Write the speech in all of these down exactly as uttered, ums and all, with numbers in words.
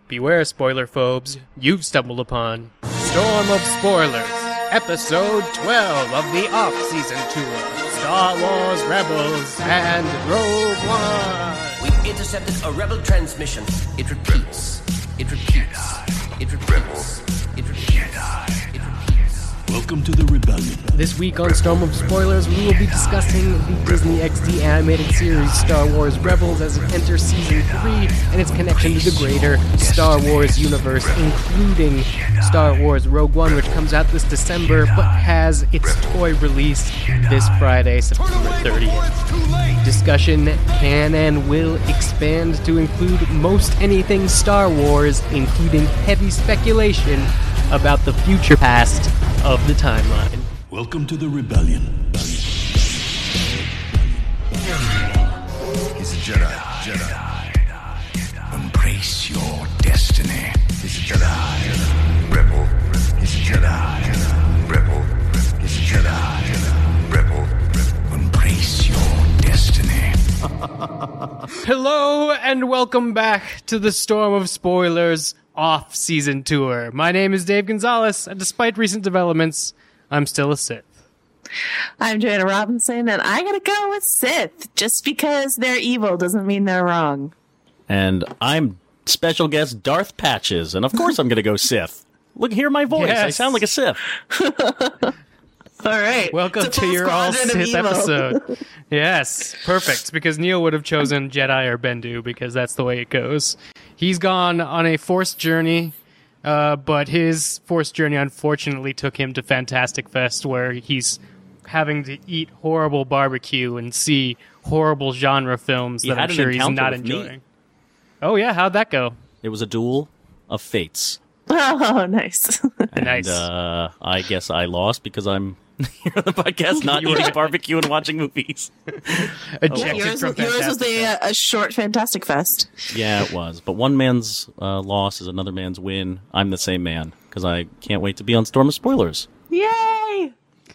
Beware, spoiler phobes, you've stumbled upon Storm of Spoilers, Episode twelve of the Off-Season Tour, Star Wars Rebels and Rogue One. We intercepted a Rebel transmission. It repeats. It repeats. It repeats. It repeats. It repeats. Welcome to the Rebellion. This week on Storm of Spoilers, we will be discussing the Disney X D animated series Star Wars Rebels as it enters Season three and its connection to the greater Star Wars universe, including Star Wars Rogue One, which comes out this December, but has its toy release this Friday, September thirtieth. Discussion can and will expand to include most anything Star Wars, including heavy speculation about the future past of the timeline. Welcome to the Rebellion. He's a Jedi. Jedi. Embrace your destiny. He's a Jedi. Rebel. He's a Jedi. Rebel. He's a Jedi. Rebel. Embrace your destiny. Hello and welcome back to the Storm of Spoilers Off-Season Tour. My name is Dave Gonzalez, and despite recent developments, I'm still a Sith. I'm Joanna Robinson, and I gotta go with Sith. Just because they're evil doesn't mean they're wrong. And I'm special guest Darth Patches, and of course I'm gonna go Sith. Look, hear my voice. Yes. I sound like a Sith. All right. Welcome to your all Sith episode. Yes, perfect, because Neil would have chosen Jedi or Bendu, because that's the way it goes. He's gone on a Force journey, uh, but his Force journey unfortunately took him to Fantastic Fest, where he's having to eat horrible barbecue and see horrible genre films He that had I'm an sure he's encounter not with me. enjoying. Oh yeah, how'd that go? It was a duel of fates. Oh, nice. Nice. And uh, I guess I lost because I'm here on the podcast not You were- eating barbecue and watching movies. Ejected yours, from was- yours was Fantastic a, Fest. a short Fantastic Fest. Yeah, it was. But one man's uh, loss is another man's win. I'm the same man because I can't wait to be on Storm of Spoilers. Yay!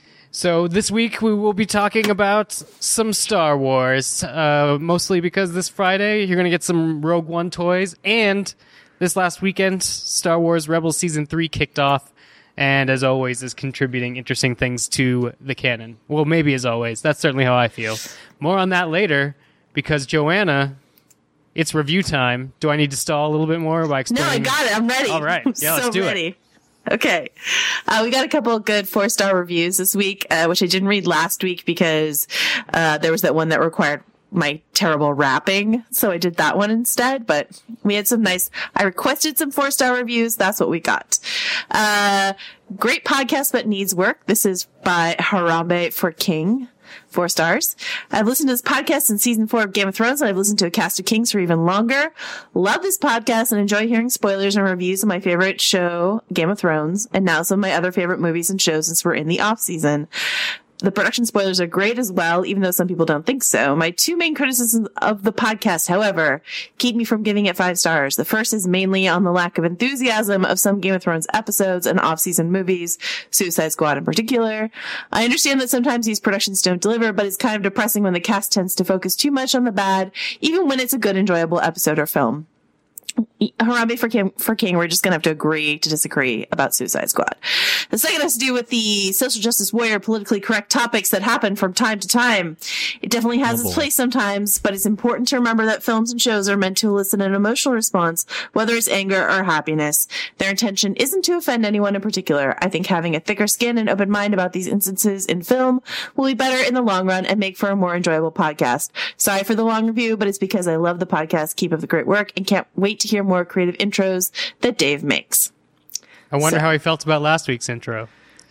So this week we will be talking about some Star Wars, uh, mostly because this Friday you're going to get some Rogue One toys, and this last weekend Star Wars Rebels Season three kicked off, and as always is contributing interesting things to the canon. Well, maybe as always. That's certainly how I feel. More on that later, because Joanna, it's review time. Do I need to stall a little bit more by No, explaining? I got it. I'm ready. All right. I'm Yeah, so let's do it. ready. Okay. Uh, we got a couple of good four-star reviews this week, uh, which I didn't read last week because uh, there was that one that required my terrible rapping, so I did that one instead. But we had some nice, I requested some four-star reviews. That's what we got. Uh, great podcast, but needs work. This is by Harambe for King. Four stars. I've listened to this podcast since season four of Game of Thrones, and I've listened to A Cast of Kings for even longer. Love this podcast and enjoy hearing spoilers and reviews of my favorite show, Game of Thrones, and now some of my other favorite movies and shows since we're in the off season. The production spoilers are great as well, even though some people don't think so. My two main criticisms of the podcast, however, keep me from giving it five stars. The first is mainly on the lack of enthusiasm of some Game of Thrones episodes and off-season movies, Suicide Squad in particular. I understand that sometimes these productions don't deliver, but it's kind of depressing when the cast tends to focus too much on the bad, even when it's a good, enjoyable episode or film. Harambe for King, for King, we're just going to have to agree to disagree about Suicide Squad. The second has to do with the social justice warrior politically correct topics that happen from time to time. It definitely has Oh, its boy. place sometimes, but it's important to remember that films and shows are meant to elicit an emotional response, whether it's anger or happiness. Their intention isn't to offend anyone in particular. I think having a thicker skin and open mind about these instances in film will be better in the long run and make for a more enjoyable podcast. Sorry for the long review, but it's because I love the podcast. Keep up the great work and can't wait to hear more creative intros that Dave makes. I wonder So- how he felt about last week's intro.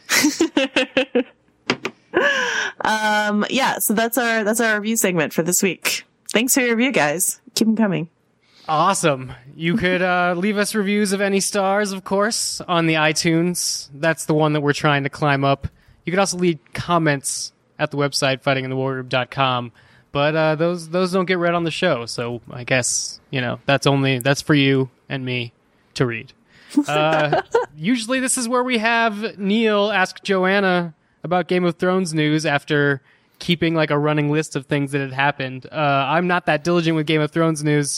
Um, yeah, so that's our, that's our review segment for this week. Thanks for your review, guys. Keep them coming. Awesome. You could uh, leave us reviews of any stars, of course, on the iTunes. That's the one that we're trying to climb up. You could also leave comments at the website, fighting in the war room dot com. But uh, those those don't get read on the show, so I guess, you know, that's only that's for you and me to read. Uh, usually this is where we have Neil ask Joanna about Game of Thrones news after keeping like a running list of things that had happened. Uh, I'm not that diligent with Game of Thrones news.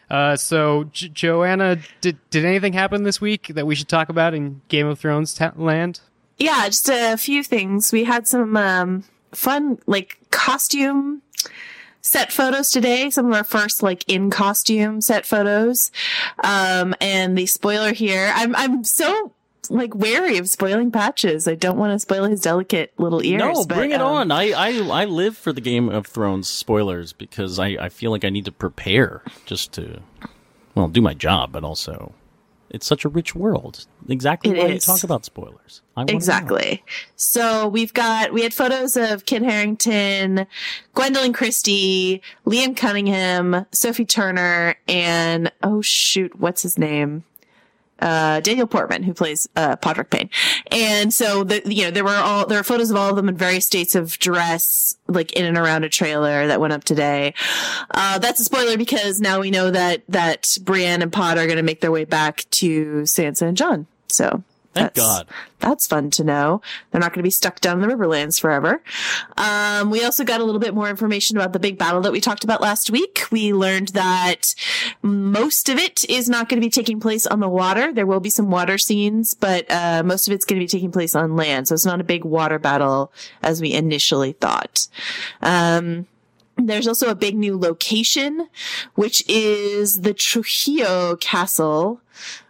Uh, so, J- Joanna, did did anything happen this week that we should talk about in Game of Thrones ta- land? Yeah, just a few things. We had some um, fun, like, costume set photos today. Some of our first, like, in costume set photos. Um, and the spoiler here, I'm I'm so like wary of spoiling Patches. I don't want to spoil his delicate little ears. No, but, bring it um, on. I, I I live for the Game of Thrones spoilers because I, I feel like I need to prepare just to, well, do my job, but also it's such a rich world. Exactly It why you is. talk about spoilers. I wanna know. Exactly. So we've got, we had photos of Kit Harington, Gwendolyn Christie, Liam Cunningham, Sophie Turner, and, oh shoot, what's his name? Uh, Daniel Portman, who plays, uh, Podrick Payne. And so, the, you know, there were all, there were photos of all of them in various states of dress, like in and around a trailer that went up today. Uh, that's a spoiler because now we know that, that Brienne and Pod are going to make their way back to Sansa and Jon. So. Thank That's, God. That's fun to know. They're not going to be stuck down in the Riverlands forever. Um, we also got a little bit more information about the big battle that we talked about last week. We learned that most of it is not going to be taking place on the water. There will be some water scenes, but uh, most of it's going to be taking place on land. So it's not a big water battle as we initially thought. Um, There's also a big new location, which is the Trujillo Castle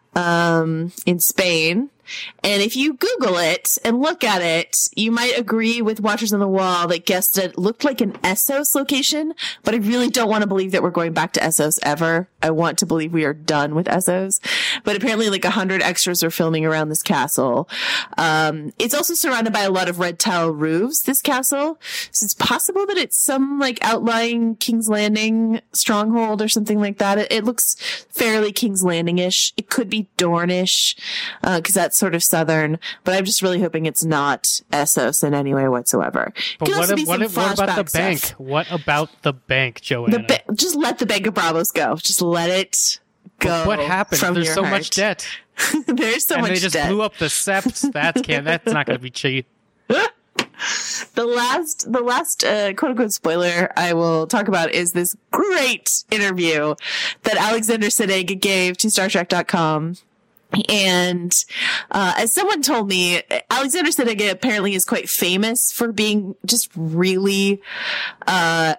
um, in Spain. And if you Google it and look at it, you might agree with Watchers on the Wall that guessed it looked like an Essos location, but I really don't want to believe that we're going back to Essos ever. I want to believe we are done with Essos. But apparently like a hundred extras are filming around this castle. Um, it's also surrounded by a lot of red tile roofs, this castle. So it's possible that it's some like outlying King's Landing stronghold or something like that. It, it looks fairly King's Landing-ish. It could be Dornish, uh, cause that's sort of southern, but I'm just really hoping it's not Essos in any way whatsoever. But Could what, also be if, what, some if, what about the flashback bank? stuff. What about the bank, Joanna? The ba- just let the Bank of Bravos go. Just let it go. But what happened? From There's your so heart. much debt. There's so and much they just debt. blew up the Sept. That's can't. That's not going to be cheap. The last, the last uh, quote unquote spoiler I will talk about is this great interview that Alexander Siddig gave to Star Trek dot com. And uh, as someone told me, Alexander Siddig apparently is quite famous for being just really uh,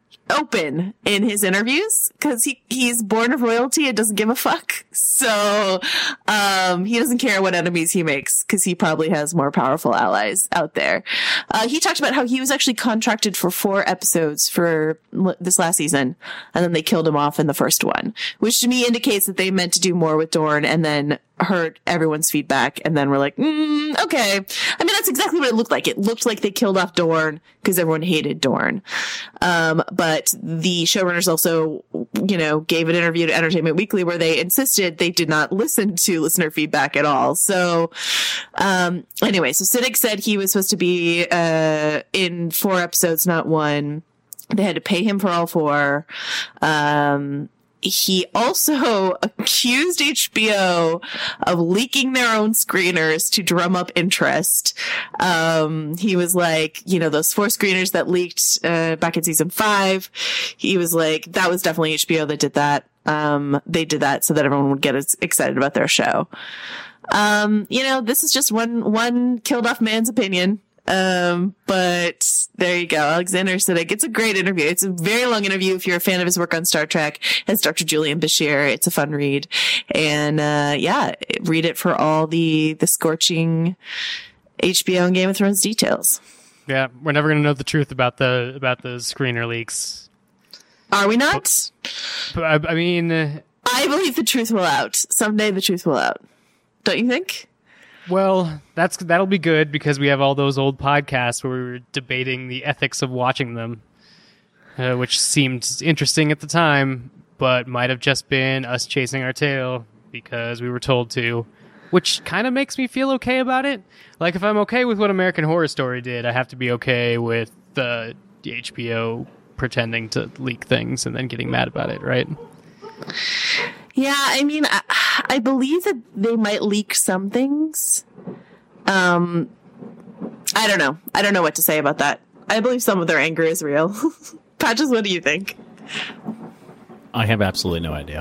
open in his interviews because he he's born of royalty and doesn't give a fuck. So um he doesn't care what enemies he makes because he probably has more powerful allies out there. Uh he talked about how he was actually contracted for four episodes for l- this last season, and then they killed him off in the first one, which to me indicates that they meant to do more with Dorne and then heard everyone's feedback and then we're like, mm, okay. I mean, that's exactly what it looked like. It looked like they killed off Dorne because everyone hated Dorne. Um, but the showrunners also, you know, gave an interview to Entertainment Weekly where they insisted they did not listen to listener feedback at all. So, um, anyway, so Siddig said he was supposed to be, uh, in four episodes, not one. They had to pay him for all four. Um, He also accused H B O of leaking their own screeners to drum up interest. Um, he was like, you know, those four screeners that leaked uh, back in season five. He was like, that was definitely H B O that did that. Um, they did that so that everyone would get as excited about their show. Um, you know, this is just one one killed off man's opinion. Um, but there you go. Alexander Siddig. It's a great interview. It's a very long interview. If you're a fan of his work on Star Trek as Doctor Julian Bashir, it's a fun read. And, uh, yeah, read it for all the, the scorching H B O and Game of Thrones details. Yeah, we're never going to know the truth about the about the screener leaks. Are we not? But I, I mean, uh, I believe the truth will out. Someday the truth will out. Don't you think? well, that's that'll be good because we have all those old podcasts where we were debating the ethics of watching them, uh, which seemed interesting at the time, but might have just been us chasing our tail because we were told to, which kind of makes me feel okay about it. Like, if I'm okay with what American Horror Story did, I have to be okay with the H B O pretending to leak things and then getting mad about it, right? Yeah, I mean, I, I believe that they might leak some things. Um, I don't know. I don't know what to say about that. I believe some of their anger is real. Patches, what do you think? I have absolutely no idea.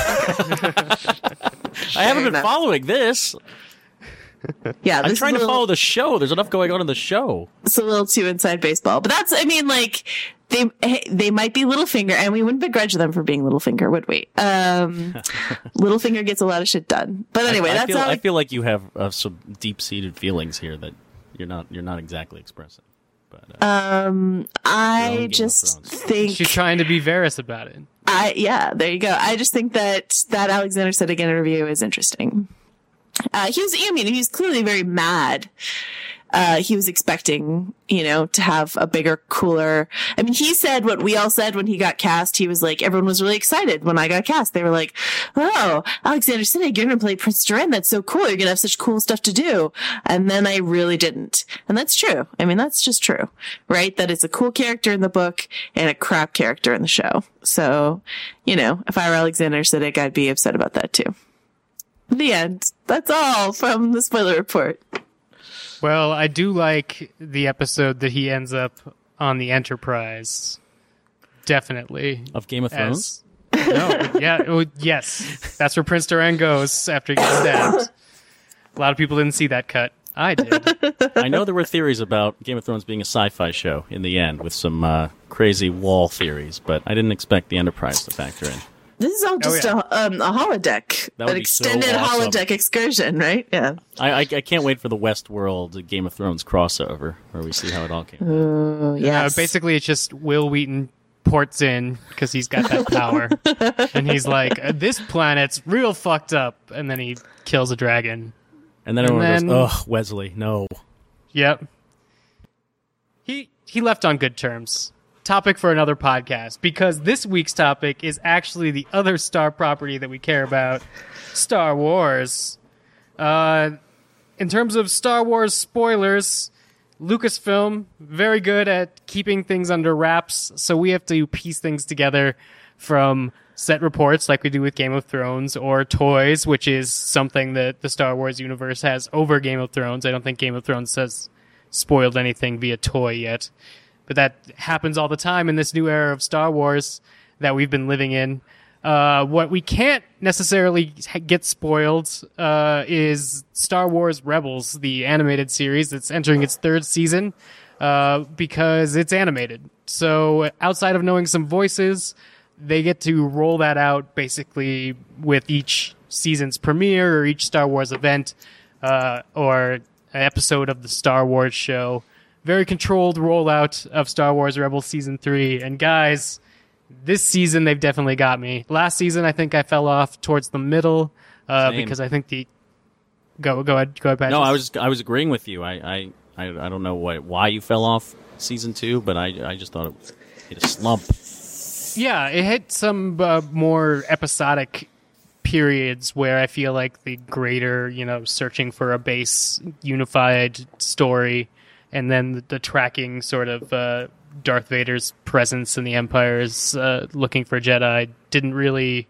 I haven't been enough. following this. Yeah, I'm this trying is a to little, follow the show. There's enough going on in the show. It's a little too inside baseball, but that's. I mean, like they they might be Littlefinger, and we wouldn't begrudge them for being Littlefinger, would we? Um, Littlefinger gets a lot of shit done. But anyway, I, I that's feel, how. I feel like you have uh, some deep-seated feelings here that you're not you're not exactly expressing. But uh, um, Your own I Game just of Thrones. think She's trying to be Varys about it. I yeah, there you go. I just think that that Alexander Siddig interview is interesting. Uh, he was, I mean, he was clearly very mad. Uh, he was expecting, you know, to have a bigger, cooler. I mean, he said what we all said when he got cast. He was like, everyone was really excited when I got cast. They were like, "Oh, Alexander Siddig, you're going to play Prince Doran. That's so cool. You're going to have such cool stuff to do." And then I really didn't. And that's true. I mean, that's just true, right? That it's a cool character in the book and a crap character in the show. So, you know, if I were Alexander Siddig, I'd be upset about that too. The end. That's all from the spoiler report. Well, I do like the episode that he ends up on the Enterprise. Definitely. of Game of Thrones. As, no, yeah, oh, yes. That's where Prince Doran goes after he gets stabbed. A lot of people didn't see that cut. I did. I know there were theories about Game of Thrones being a sci-fi show in the end with some uh, crazy wall theories, but I didn't expect the Enterprise to factor in. This is all just yeah. a, um, a holodeck, That would an be so extended awesome. holodeck excursion, right? Yeah. I, I, I can't wait for the Westworld Game of Thrones crossover where we see how it all came. Oh, Uh, yes. basically, it's just Will Wheaton ports in because he's got that power. And he's like, "Uh, this planet's real fucked up. And then he kills a dragon. And then everyone then- goes, "Ugh, Wesley, no." Yep. He he left on good terms. Topic for another podcast, because this week's topic is actually the other Star property that we care about, Star Wars. Uh, in terms of Star Wars spoilers, Lucasfilm, very good at keeping things under wraps, so we have to piece things together from set reports like we do with Game of Thrones, or toys, which is something that the Star Wars universe has over Game of Thrones. I don't think Game of Thrones has spoiled anything via toy yet. But that happens all the time in this new era of Star Wars that we've been living in. Uh, what we can't necessarily get spoiled uh, is Star Wars Rebels, the animated series that's entering its third season, uh, because it's animated. So outside of knowing some voices, they get to roll that out basically with each season's premiere or each Star Wars event uh, or an episode of the Star Wars show. Very controlled rollout of Star Wars Rebels Season three. And guys, this season they've definitely got me. Last season I think I fell off towards the middle uh, Same. because I think the... Go go ahead, go ahead, Patrick. No, I was I was agreeing with you. I I, I, I don't know why, why you fell off season two, but I I just thought it hit a slump. Yeah, it hit some uh, more episodic periods where I feel like the greater, you know, searching for a base unified story, and then the, the tracking sort of uh, Darth Vader's presence in the Empire's uh, looking for Jedi didn't really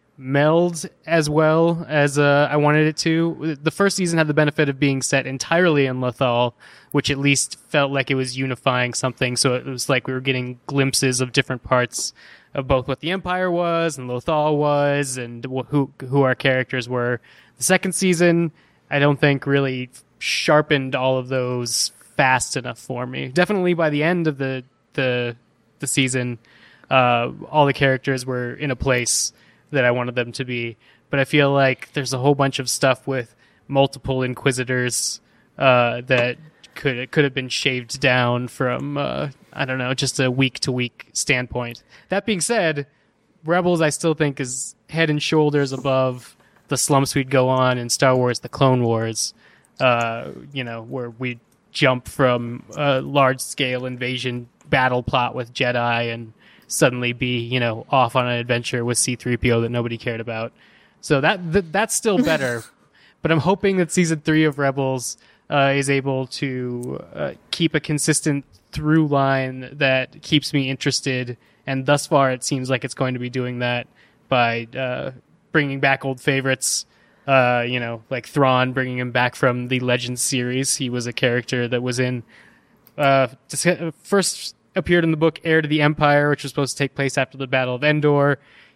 meld as well as uh, I wanted it to. The first season had the benefit of being set entirely in Lothal, which at least felt like it was unifying something. So it was like we were getting glimpses of different parts of both what the Empire was and Lothal was, and wh- who who our characters were. The second season, I don't think really sharpened all of those fast enough for me. Definitely by the end of the the the season, uh, all the characters were in a place that I wanted them to be. But I feel like there's a whole bunch of stuff with multiple Inquisitors uh, that could could have been shaved down from uh, I don't know, just a week to week standpoint. That being said, Rebels I still think is head and shoulders above the slumps we'd go on in Star Wars: The Clone Wars. Uh, you know, where we jump from a large scale invasion battle plot with Jedi and suddenly be, you know, off on an adventure with C three P O that nobody cared about. So that th- that's still better. But I'm hoping that season three of Rebels uh, is able to uh, keep a consistent through line that keeps me interested. And thus far, it seems like it's going to be doing that by uh, bringing back old favorites. Uh, you know, like Thrawn, bringing him back from the Legends series. He was a character that was in uh, dis- first appeared in the book Heir to the Empire, which was supposed to take place after the Battle of Endor.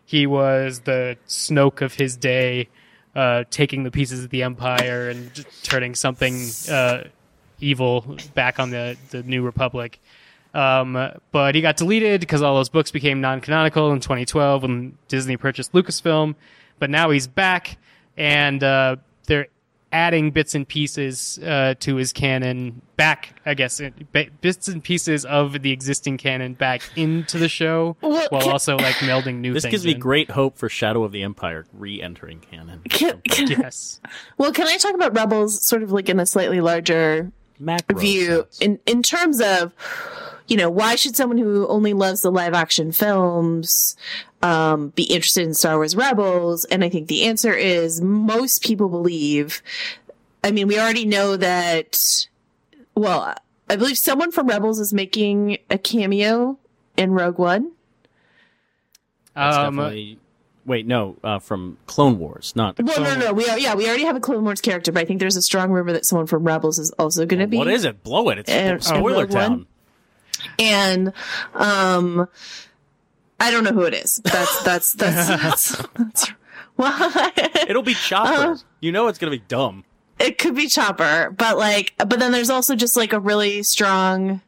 he was the Snoke of his day, uh, taking the pieces of the Empire and j- turning something uh, evil back on the, the New Republic. Um, but he got deleted because all those books became non-canonical in twenty twelve when Disney purchased Lucasfilm. But now he's back, and uh, they're adding bits and pieces uh, to his canon back, I guess, bits and pieces of the existing canon back into the show, Well, while can- also like melding new This things gives me in. great hope for Shadow of the Empire re-entering canon. Can, can, Yes. well, can I talk about Rebels sort of like in a slightly larger Macro view sense. in, in terms of, you know, why should someone who only loves the live action films um, be interested in Star Wars Rebels? And I think the answer is most people believe, I mean, we already know that, well, I believe someone from Rebels is making a cameo in Rogue One. That's Um, definitely... Wait, no, uh, from Clone Wars, not... Well, no, no, we are, yeah, we already have a Clone Wars character, but I think there's a strong rumor that someone from Rebels is also going to be. What is it? Blow it. It's Uh, Spoiler Rogue One? Town. And um I don't know who it is. That's that's that's that's, that's well, It'll be Chopper. Uh, you know it's going to be dumb. it could be Chopper, but like but then there's also just like a really strong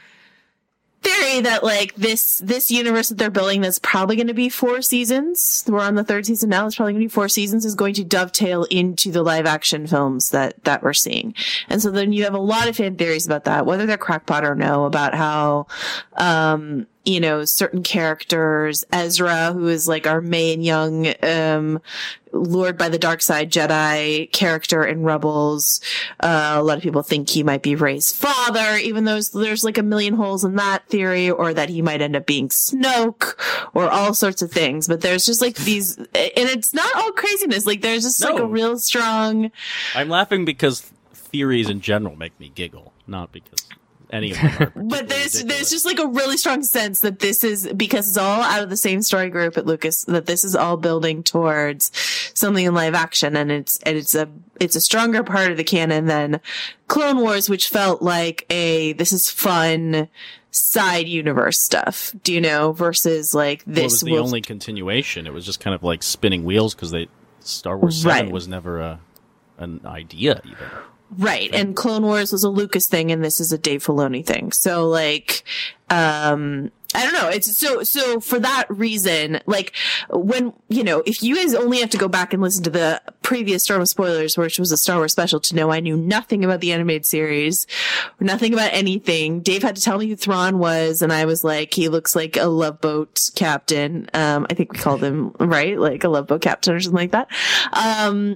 theory that like this this universe that they're building that's probably going to be four seasons. We're on the third season now. It's probably going to be four seasons. Is going to dovetail into the live action films that that we're seeing. And so then you have a lot of fan theories about that, whether they're crackpot or no, about how um you know, certain characters, Ezra, who is like our main young, um, lured by the dark side Jedi character in Rebels. Uh, a lot of people think he might be Rey's father, even though there's like a million holes in that theory, or that he might end up being Snoke, or all sorts of things. But there's just like these, and it's not all craziness. Like there's just like No. a real strong, I'm laughing because theories in general make me giggle, not because any of them are but particularly there's ridiculous. there's just like a really strong sense that this is, because it's all out of the same story group at Lucas, that this is all building towards something in live action, and it's and it's a it's a stronger part of the canon than Clone Wars, which felt like a this is fun side universe stuff, do you know, versus like Well, it this was the will- only continuation. It was just kind of like spinning wheels because they Star Wars seven Right. was never a an idea even. Right, and Clone Wars was a Lucas thing, and this is a Dave Filoni thing. So, like, um, I don't know. It's so so for that reason. Like, when you know, if you guys only have to go back and listen to the previous Star Wars spoilers, which was a Star Wars special, to know I knew nothing about the animated series, or nothing about anything. Dave had to tell me who Thrawn was, and I was like, he looks like a Love Boat captain. Um, I think we called him right, like a Love Boat captain or something like that. Um.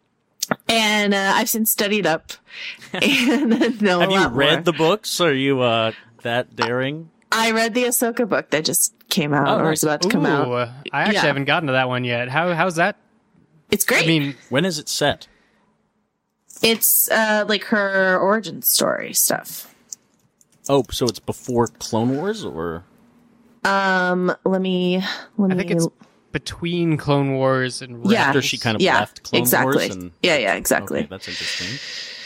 And uh, I've since studied up and know Have a you lot read more. the books? Are you uh, that daring? I read the Ahsoka book that just came out, Oh, or nice. is about to come Ooh, out. I actually Yeah. haven't gotten to that one yet. How how's that? It's great. I mean, When is it set? it's uh, like her origin story stuff. Oh, so it's before Clone Wars, or Um, let me let me. I think it's between Clone Wars and Yeah. after she kind of yeah, left Clone exactly. Wars? And Yeah, yeah, exactly. Okay, that's interesting.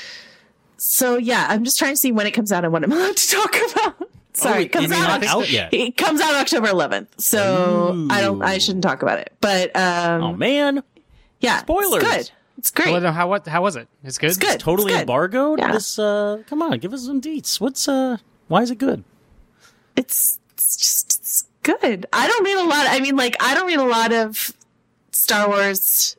So yeah, I'm just trying to see when it comes out and what I'm allowed to talk about. Sorry, Oh, it comes it's out. not out yet. It comes out October eleventh, so I don't. I Ooh. shouldn't talk about it. But um, Oh man, yeah, spoilers. It's good. It's great. Well, how what how was it? It's good. It's good. totally It's good. embargoed. Yeah. This, uh, come on, give us some deets. What's uh, why is it good? It's, it's just it's good. I don't read a lot. I mean, like I don't read a lot of Star Wars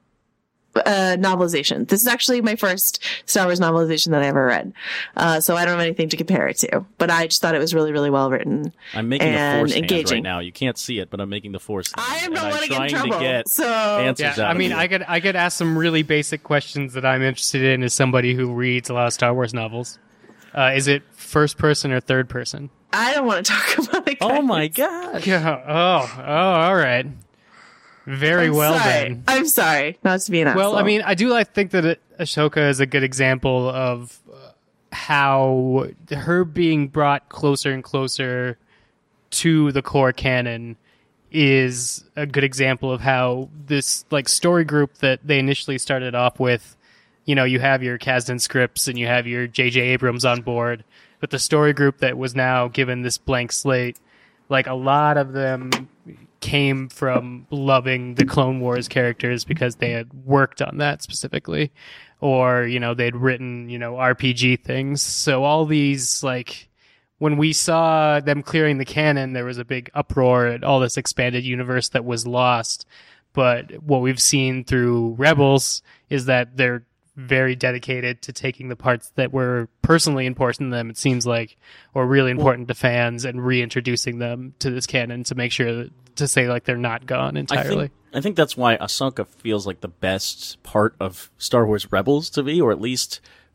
uh novelization. This is actually my first Star Wars novelization that I ever read. Uh so I don't have anything to compare it to. But I just thought it was really, really well written. I'm making and the force hand engaging. right now. You can't see it, but I'm making the force. Hand, I am and not I'm want to get in trying trouble. to get so answers Yeah, out I of mean, you. I could I could ask some really basic questions that I'm interested in as somebody who reads a lot of Star Wars novels. Uh, is it first person or third person? I don't want to talk about it. Oh guys. my god! Yeah. Oh. Oh. All right. Very I'm well sorry. then. I'm sorry. Not to be an asshole. Well, I mean, I do like think that Ahsoka is a good example of uh, how her being brought closer and closer to the core canon is a good example of how this like story group that they initially started off with, you know, you have your Kasdan scripts and you have your J J Abrams on board, but the story group that was now given this blank slate, like a lot of them came from loving the Clone Wars characters because they had worked on that specifically, or, you know, they'd written, you know, R P G things. So all these, like, when we saw them clearing the canon, there was a big uproar at all this expanded universe that was lost. But what we've seen through Rebels is that they're very dedicated to taking the parts that were personally important to them, it seems like, or really important to fans, and reintroducing them to this canon to make sure that, to say like they're not gone entirely. I think, I think that's why Ahsoka feels like the best part of Star Wars Rebels to me, or at least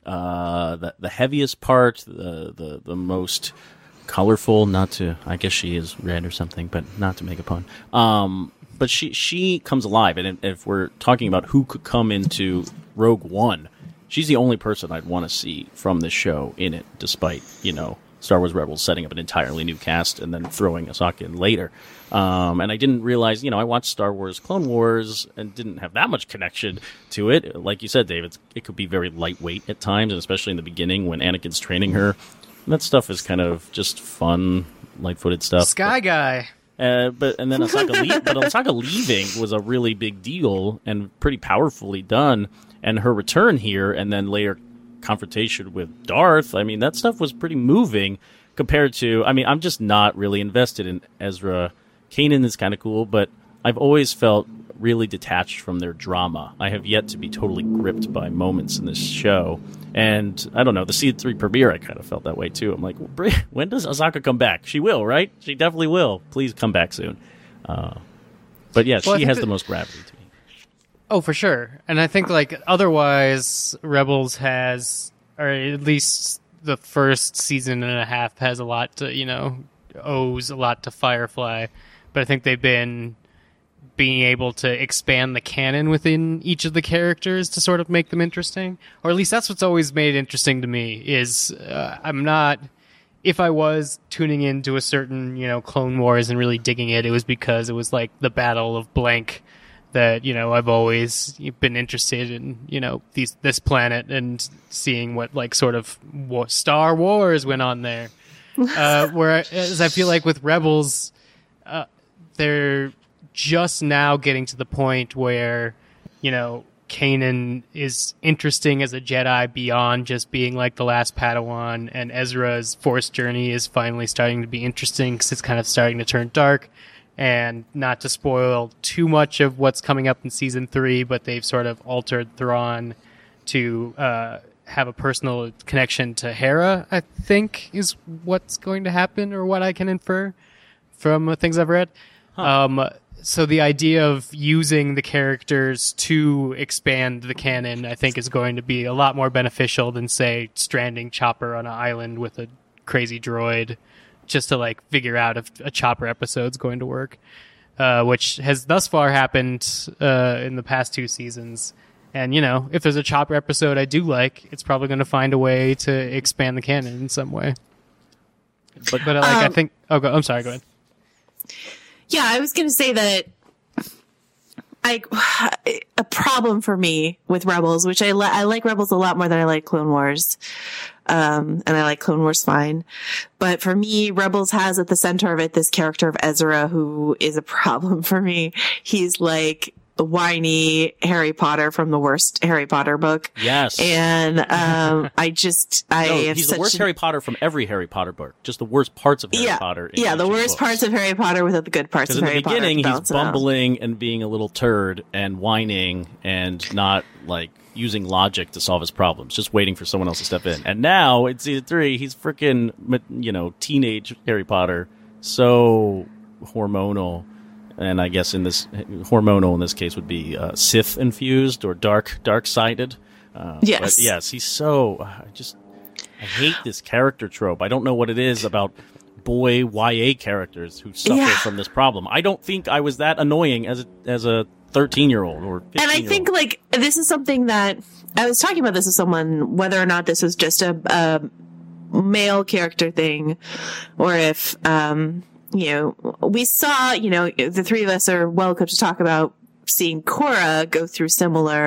uh, the the heaviest part, the the the most colorful. Not to, I guess she is red or something, but not to make a pun. Um, but she she comes alive, and if we're talking about who could come into Rogue One, she's the only person I'd want to see from this show in it, despite, you know, Star Wars Rebels setting up an entirely new cast and then throwing Ahsoka in later. Um, and I didn't realize, you know, I watched Star Wars Clone Wars and didn't have that much connection to it. Like you said, Dave, it's, it could be very lightweight at times, and especially in the beginning when Anakin's training her. And that stuff is kind of just fun, light-footed stuff. Sky but, Guy. Uh, but and then Ahsoka, le- but Ahsoka leaving was a really big deal and pretty powerfully done. And her return here, and then later confrontation with Darth, I mean, that stuff was pretty moving compared to, I mean, I'm just not really invested in Ezra. Kanan is kind of cool, but I've always felt really detached from their drama. I have yet to be totally gripped by moments in this show. And I don't know, the Season three premiere, I kind of felt that way too. I'm like, when does Ahsoka come back? She will, right? She definitely will. Please come back soon. Uh, but yeah, well, she has that- the most gravity to me. Oh, for sure. And I think, like, otherwise, Rebels has, or at least the first season and a half has a lot to, you know, owes a lot to Firefly. But I think they've been being able to expand the canon within each of the characters to sort of make them interesting. Or at least that's what's always made it interesting to me, is uh, I'm not... If I was tuning into a certain, you know, Clone Wars and really digging it, it was because it was, like, the Battle of Blank that, you know, I've always been interested in, you know, these this planet and seeing what, like, sort of war, Star Wars went on there. Uh, whereas I feel like with Rebels, uh, they're just now getting to the point where, you know, Kanan is interesting as a Jedi beyond just being like the last Padawan, and Ezra's Force journey is finally starting to be interesting because it's kind of starting to turn dark. And not to spoil too much of what's coming up in season three, but they've sort of altered Thrawn to uh, have a personal connection to Hera, I think, is what's going to happen, or what I can infer from uh, things I've read. Huh. Um, so the idea of using the characters to expand the canon, I think, is going to be a lot more beneficial than, say, stranding Chopper on an island with a crazy droid, just to, like, figure out if a Chopper episode's going to work, uh, which has thus far happened uh, in the past two seasons. And, you know, if there's a Chopper episode I do like, it's probably going to find a way to expand the canon in some way. But, but like, um, I think... Oh, go, I'm sorry, go ahead. Yeah, I was going to say that I, a problem for me with Rebels, which I, li- I like Rebels a lot more than I like Clone Wars. Um, and I like Clone Wars fine. But for me, Rebels has at the center of it this character of Ezra, who is a problem for me. He's like the whiny Harry Potter from the worst Harry Potter book. Yes. And, um, I just, I no, have he's such the worst an... Harry Potter from every Harry Potter book. Just the worst parts of Harry yeah. Potter. In yeah, the worst books. parts of Harry Potter without the good parts of Harry Potter. Because in the beginning, he's Balance it out. bumbling and being a little turd and whining and not, like, using logic to solve his problems, just waiting for someone else to step in. And now, in season three, he's freaking, you know, teenage Harry Potter, so hormonal. And I guess in this, hormonal in this case would be uh, Sith infused or dark, dark sided. Uh, yes. But yes, he's so, I just, I hate this character trope. I don't know what it is about boy Y A characters who suffer Yeah. from this problem. I don't think I was that annoying as a, as a thirteen year old or fifteen And I think, like, this is something that I was talking about this with someone, whether or not this was just a, a male character thing, or if, um, you know, we saw, you know, the three of us are well equipped to talk about seeing Korra go through similar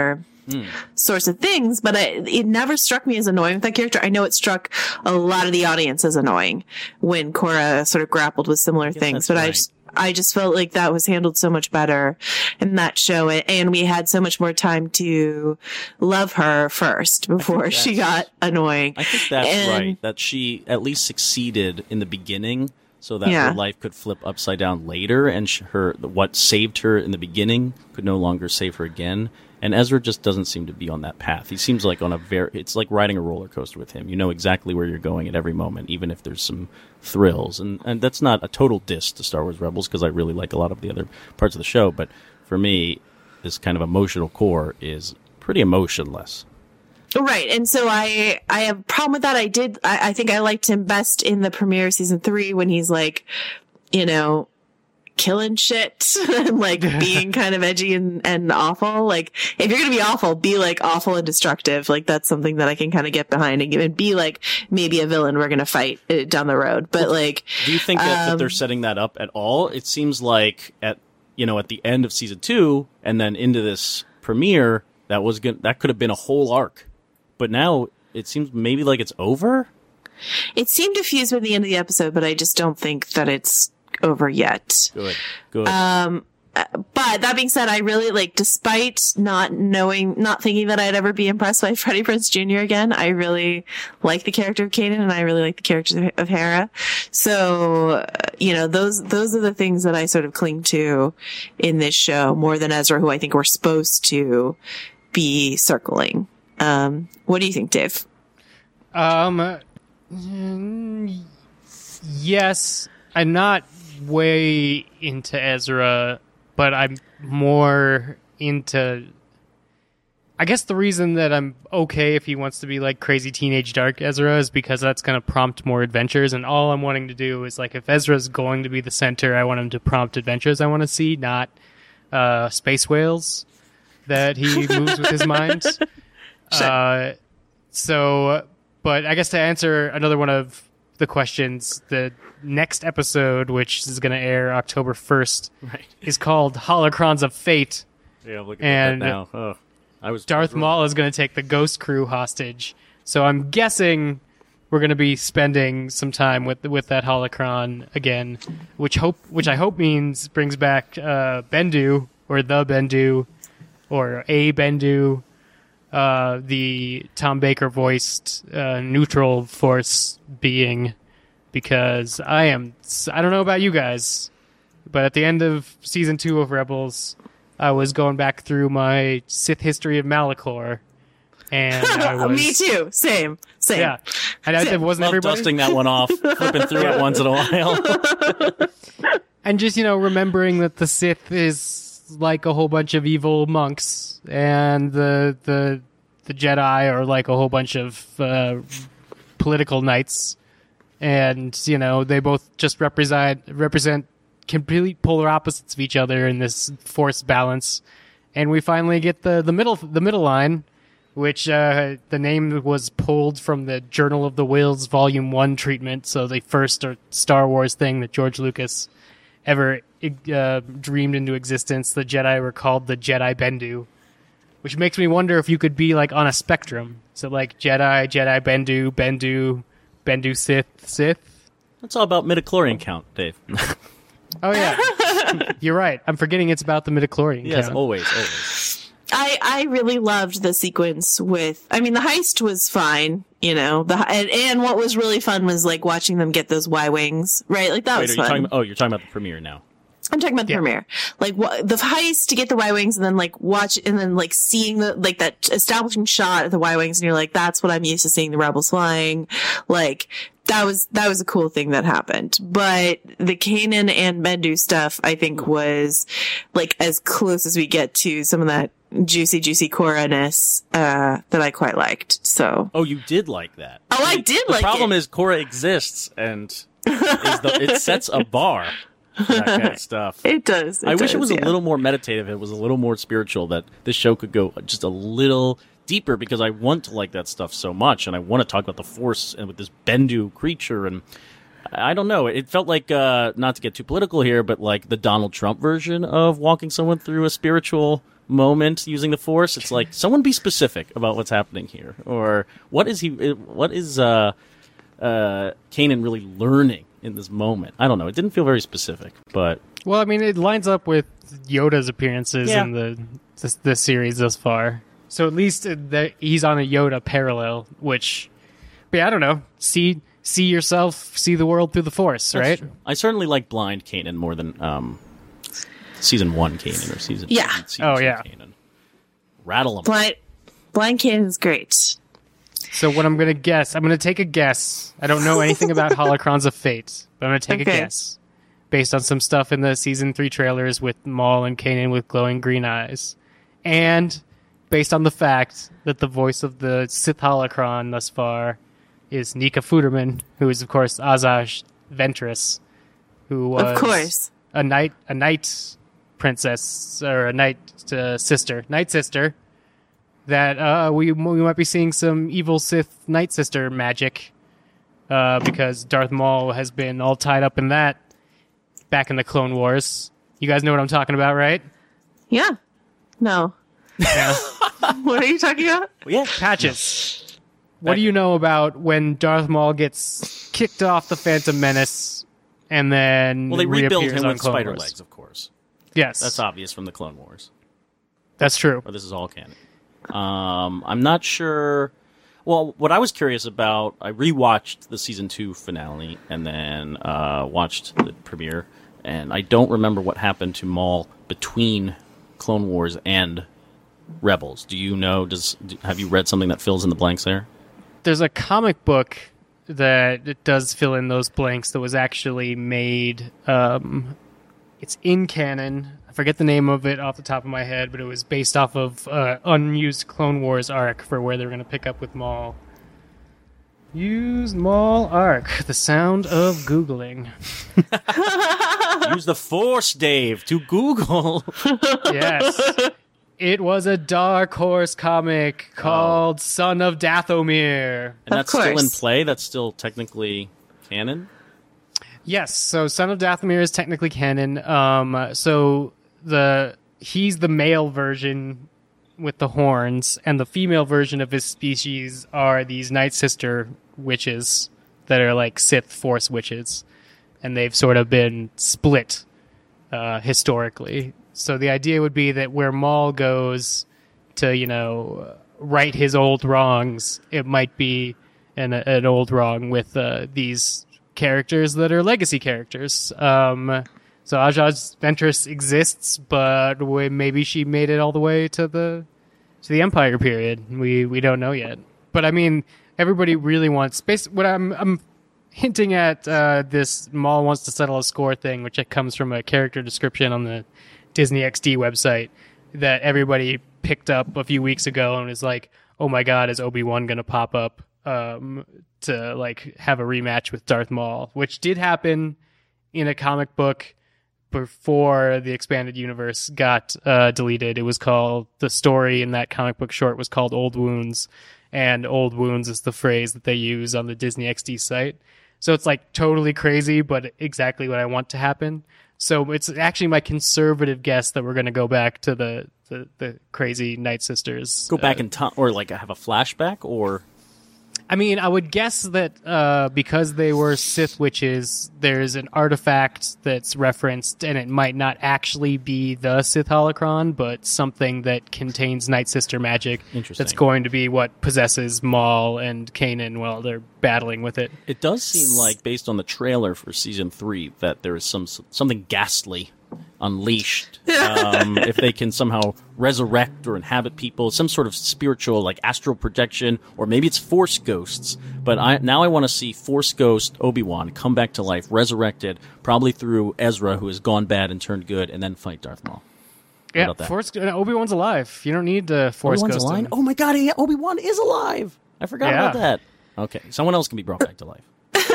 mm. sorts of things, but I, it never struck me as annoying with that character. I know it struck a lot of the audience as annoying when Korra sort of grappled with similar things, but right. I just, I just felt like that was handled so much better in that show, and we had so much more time to love her first before she got annoying. I think that's and, right, that she at least succeeded in the beginning so that yeah. her life could flip upside down later, and she, her what saved her in the beginning could no longer save her again. And Ezra just doesn't seem to be on that path. He seems like on a very, it's like riding a roller coaster with him. You know exactly where you're going at every moment, even if there's some thrills. And and that's not a total diss to Star Wars Rebels, because I really like a lot of the other parts of the show. But for me, this kind of emotional core is pretty emotionless. Right. And so I, I have a problem with that. I did, I, I think I liked him best in the premiere season three when he's like, you know, killing shit and like being kind of edgy and, and awful. Like, if you're going to be awful, be like awful and destructive. Like, that's something that I can kind of get behind and, and be like maybe a villain we're going to fight uh, down the road. But like, do you think that, um, that they're setting that up at all? It seems like at, you know, at the end of season two and then into this premiere, that was good. That could have been a whole arc, but now it seems maybe like it's over. It seemed to fuse by the end of the episode, but I just don't think that it's over yet. Good. Good. Um, but that being said, I really like, despite not knowing, not thinking that I'd ever be impressed by Freddie Prinze Junior again, I really like the character of Kanan, and I really like the character of Hera. So, uh, you know, those, those are the things that I sort of cling to in this show more than Ezra, who I think we're supposed to be circling. Um, what do you think, Dave? Um, yes, I'm not way into Ezra, but I'm more into, I guess the reason that I'm okay if he wants to be like crazy teenage dark Ezra is because that's going to prompt more adventures, and all I'm wanting to do is like, if Ezra's going to be the center, I want him to prompt adventures I want to see, not uh, space whales that he moves with his mind. Sure. Uh, so, but I guess to answer another one of the questions, the next episode, which is going to air October first, right. is called Holocrons of Fate. Yeah, I'm looking and at that now. Oh, I was Darth Maul is going to take the Ghost Crew hostage. So I'm guessing we're going to be spending some time with with that holocron again, which hope which I hope means brings back uh, Bendu, or the Bendu, or a Bendu, uh, the Tom Baker voiced uh, neutral force being. Because I am, I don't know about you guys, but at the end of season two of Rebels, I was going back through my Sith history of Malachor, and I was, me too. Same, same. Yeah, and I, it wasn't Love everybody dusting that one off, flipping through it once in a while, and just you know remembering that the Sith is like a whole bunch of evil monks, and the the the Jedi are like a whole bunch of uh, political knights. And, you know, they both just represent represent complete polar opposites of each other in this force balance. And we finally get the, the middle the middle line, which uh, the name was pulled from the Journal of the Whills Volume one treatment. So the first Star Wars thing that George Lucas ever uh, dreamed into existence. The Jedi were called the Jedi Bendu, which makes me wonder if you could be like on a spectrum. So like Jedi, Jedi Bendu, Bendu... Bendu Sith Sith. It's all about midichlorian count, Dave. Oh yeah, you're right. I'm forgetting it's about the midichlorian Yes, count. always, always. I I really loved the sequence with. I mean, the heist was fine, you know. The and, and what was really fun was like watching them get those Y wings, right? Like that Wait, was are you fun. talking about, oh, you're talking about the premiere now. I'm talking about the Yeah. premiere, like wh- the heist to get the Y wings, and then like watch, and then like seeing the like that establishing shot of the Y wings, and you're like, that's what I'm used to seeing the rebels flying. Like that was that was a cool thing that happened. But the Kanan and Bendu stuff, I think, was like as close as we get to some of that juicy, juicy Korra-ness uh, that I quite liked. So, Oh, you did like that. oh, I did The like problem it. is Korra exists, and is the, it sets a bar for that kind of stuff. It does. I wish it does, was yeah. a little more meditative. It was a little more spiritual. That this show could go just a little deeper, because I want to like that stuff so much, and I want to talk about the Force and with this Bendu creature. And I don't know. It felt like, uh, not to get too political here, but like the Donald Trump version of walking someone through a spiritual moment using the Force. It's like, someone be specific about what's happening here, or what is he? What is uh, uh, Kanan really learning in this moment? I don't know. It didn't feel very specific, but Well, I mean, it lines up with Yoda's appearances Yeah. in the this, this series thus far. So at least uh, the, he's on a Yoda parallel, which, but yeah, I don't know. See, see yourself, see the world through the Force, That's right? true. I certainly like blind Kanan more than um, season one Kanan or season Yeah. season Oh, two yeah. Kanan. Rattle them. Blind, Blind Canon's great. So what I'm going to guess, I'm going to take a guess. I don't know anything about Holocrons of Fate, but I'm going to take Okay. a guess based on some stuff in the season three trailers with Maul and Kanan with glowing green eyes, and based on the fact that the voice of the Sith Holocron thus far is Nika Futerman, who is of course Azaj Ventress, who was Of course. a knight, a knight princess or a knight uh, sister, knight sister. That uh, we we might be seeing some evil Sith Night Sister magic, uh, because Darth Maul has been all tied up in that back in the Clone Wars. You guys know what I'm talking about, right? Yeah. No. Yeah. What are you talking about? yeah, Patches. What do you know about when Darth Maul gets kicked off the Phantom Menace and then well, they rebuilt reappears him on with Clone spider Wars? legs, of course. Yes, That's obvious from the Clone Wars. that's true. Or this is all canon. Um, I'm not sure. Well, what I was curious about, I rewatched the season two finale and then uh, watched the premiere, and I don't remember what happened to Maul between Clone Wars and Rebels. Do you know? Does do, have you read something that fills in the blanks there? There's a comic book that it does fill in those blanks that was actually made. Um, it's in canon. I forget the name of it off the top of my head, but it was based off of uh, unused Clone Wars arc for where they were going to pick up with Maul. Used Maul arc. The sound of Googling. Use the Force, Dave, to Google. Yes. It was a Dark Horse comic called Son of Dathomir. And that's Of still in course. play? That's still technically canon? Yes, so Son of Dathomir is technically canon. Um, so the he's the male version with the horns, and the female version of his species are these Night Sister witches that are like Sith Force witches, and they've sort of been split uh, historically. So the idea would be that where Maul goes to, you know, right his old wrongs, it might be an, an old wrong with uh, these characters that are legacy characters. Um, so Azaj Ventress exists, but we, maybe she made it all the way to the to the Empire period. We we don't know yet. But I mean, everybody really wants. Bas- what I'm I'm hinting at uh, this Maul wants to settle a score thing, which comes from a character description on the Disney X D website that everybody picked up a few weeks ago and is like, oh my god, is Obi-Wan going to pop up um, to like have a rematch with Darth Maul, which did happen in a comic book before the expanded universe got uh, deleted. It was called, the story in that comic book short was called Old Wounds, and Old Wounds is the phrase that they use on the Disney X D site. So it's like totally crazy, but exactly what I want to happen. So it's actually my conservative guess that we're going to go back to the, the, the crazy Night Sisters. Go back uh, in time, or like have a flashback, or I mean, I would guess that uh, because they were Sith witches, there's an artifact that's referenced, and it might not actually be the Sith holocron, but something that contains Night Sister magic. Interesting. That's going to be what possesses Maul and Kanan while they're battling with it. it does seem like, based on the trailer for season three, that there is some something ghastly unleashed. Um, if they can somehow resurrect or inhabit people, some sort of spiritual, like astral projection, or maybe it's Force ghosts. But I now I want to see Force ghost Obi-Wan come back to life, resurrected, probably through Ezra, who has gone bad and turned good, and then fight Darth Maul. What Yeah, about that? Force, uh, Obi-Wan's alive. You don't need uh, Force Obi-Wan's Ghost. alive? him. Oh my god, he, Obi-Wan is alive! I forgot Yeah. about that. Okay, someone else can be brought back to life.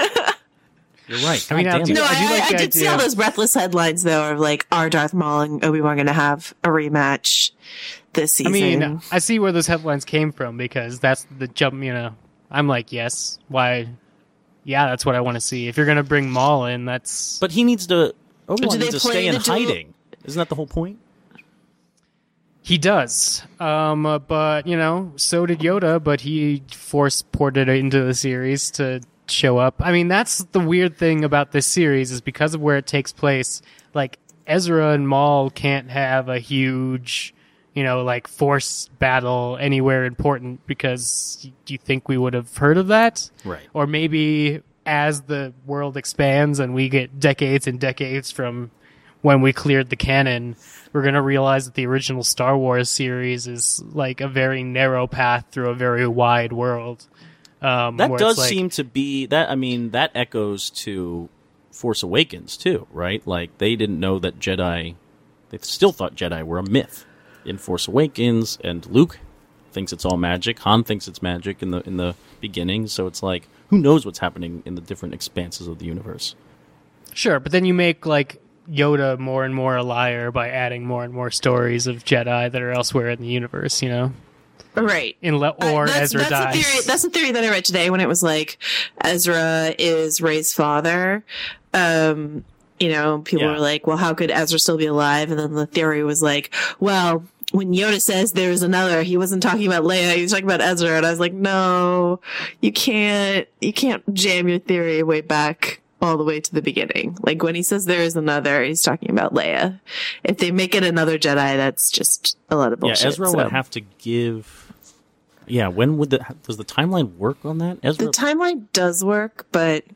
You're right. I mean, God I damn do- it. No, I, do like I, the I did see idea all of- those breathless headlines though of like, are Darth Maul and Obi-Wan going to have a rematch this I season? mean, I see where those headlines came from because that's the jump, you know. I'm like, yes, why? Yeah, that's what I want to see. If you're going to bring Maul in, that's... But he needs to. Obi-Wan Do they needs to play stay in the dual- hiding. Isn't that the whole point? He does, um, uh, but you know, so did Yoda. But he force ported it into the series to show up. I mean, that's the weird thing about this series is because of where it takes place. Like Ezra and Maul can't have a huge, you know, like force battle anywhere important because do you think we would have heard of that? Right. Or maybe as the world expands and we get decades and decades from when we cleared the canon, we're going to realize that the original Star Wars series is like a very narrow path through a very wide world. Um, that where does it's like, seem to be that. I mean, that echoes to Force Awakens too, right? Like they didn't know that Jedi. They still thought Jedi were a myth in Force Awakens, and Luke thinks it's all magic. Han thinks it's magic in the in the beginning. So it's like, who knows what's happening in the different expanses of the universe? Sure, but then you make like Yoda more and more a liar by adding more and more stories of Jedi that are elsewhere in the universe, you know? Right. In le- or Uh, that's, Ezra that's dies. A theory, that's a theory that I read today when it was like Ezra is Rey's father. Um, you know, people Yeah. were like, well, how could Ezra still be alive? And then the theory was like, well, when Yoda says there's another, he wasn't talking about Leia, he was talking about Ezra. And I was like, no, you can't, you can't jam your theory way back all the way to the beginning. Like when he says there is another, he's talking about Leia. If they make it another Jedi, that's just a lot of bullshit. Yeah, Ezra so. would have to give. Yeah, when would the does the timeline work on that? Ezra, The timeline does work, but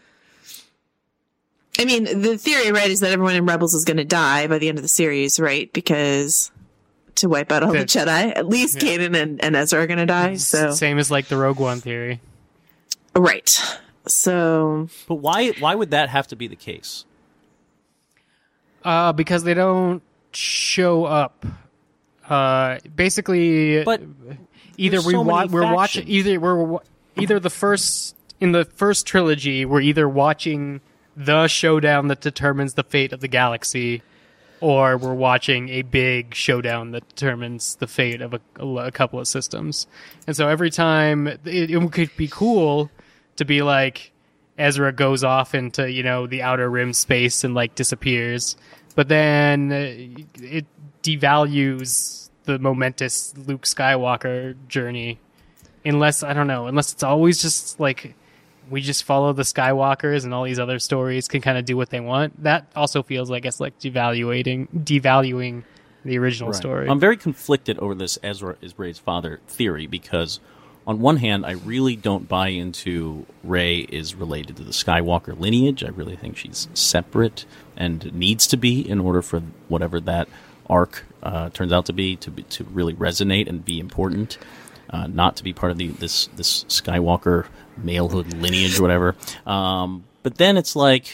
I mean, the theory, right, is that everyone in Rebels is going to die by the end of the series, right? Because to wipe out all the That- Jedi, at least yeah. Kanan and, and Ezra are going to die. So Same as like the Rogue One theory. right. So but why why would that have to be the case? Uh, because they don't show up. Uh, basically, But either there's we so wa- many we're watching factions. either we're wa- either the first in the first trilogy we're either watching the showdown that determines the fate of the galaxy, or we're watching a big showdown that determines the fate of a, a couple of systems. And so every time it, it could be cool to be like Ezra goes off into, you know, the outer rim space and like disappears, but then uh, it devalues the momentous Luke Skywalker journey. Unless, I don't know, unless it's always just like we just follow the Skywalkers and all these other stories can kind of do what they want. That also feels, I guess, like devaluating, devaluing the original Right. story. I'm very conflicted over this Ezra is Rey's father theory because, on one hand, I really don't buy into Rey is related to the Skywalker lineage. I really think she's separate and needs to be in order for whatever that arc uh, turns out to be to be, to really resonate and be important. Uh, not to be part of the this this Skywalker malehood lineage or whatever. Um, but then it's like,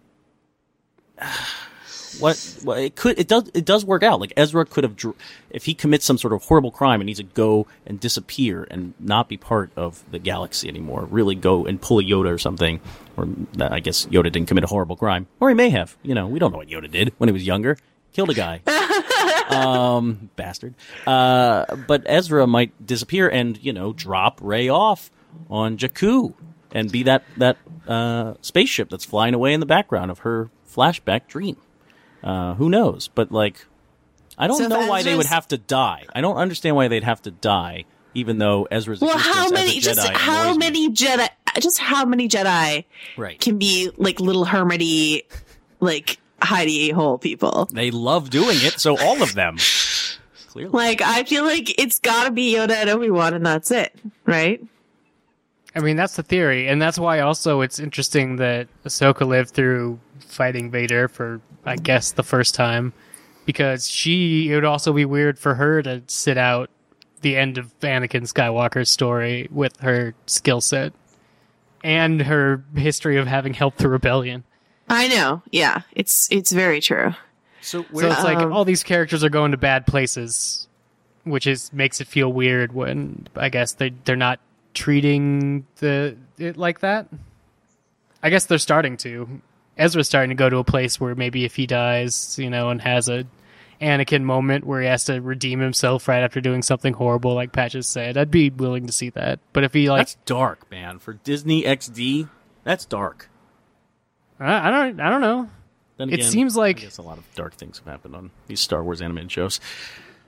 what? Well, it could it does it does work out. Like Ezra could have, dr- if he commits some sort of horrible crime and needs to go and disappear and not be part of the galaxy anymore, really go and pull a Yoda or something. Or I guess Yoda didn't commit a horrible crime, or he may have. You know, we don't know what Yoda did when he was younger. Killed a guy. um, bastard. Uh, but Ezra might disappear and, you know, drop Rey off on Jakku and be that, that, uh, spaceship that's flying away in the background of her flashback dream. Uh, who knows? But, like, I don't So if know why they would Ezra's- have to die. I don't understand why they'd have to die, even though Ezra's well, existence how as many? a Just Jedi how annoys me. many Jedi? Just how many Jedi Right. can be like little hermity, like hidey hole people? They love doing it, so all of them. Clearly. Like, I feel like it's gotta be Yoda and Obi-Wan and that's it, right? I mean, that's the theory, and that's why also it's interesting that Ahsoka lived through fighting Vader for, I guess, the first time, because she, it would also be weird for her to sit out the end of Anakin Skywalker's story with her skill set and her history of having helped the rebellion. I know. Yeah, it's it's very true. so So where, it's like Um, all these characters are going to bad places, which is makes it feel weird when I guess they they're not treating the it like that. I guess they're starting to. Ezra's starting to go to a place where maybe if he dies, you know, and has a Anakin moment where he has to redeem himself right after doing something horrible, like Patches said, I'd be willing to see that. But if he like, that's dark, man. For Disney X D, that's dark. I, I don't, I don't know. Then It again, seems like- I guess a lot of dark things have happened on these Star Wars animated shows.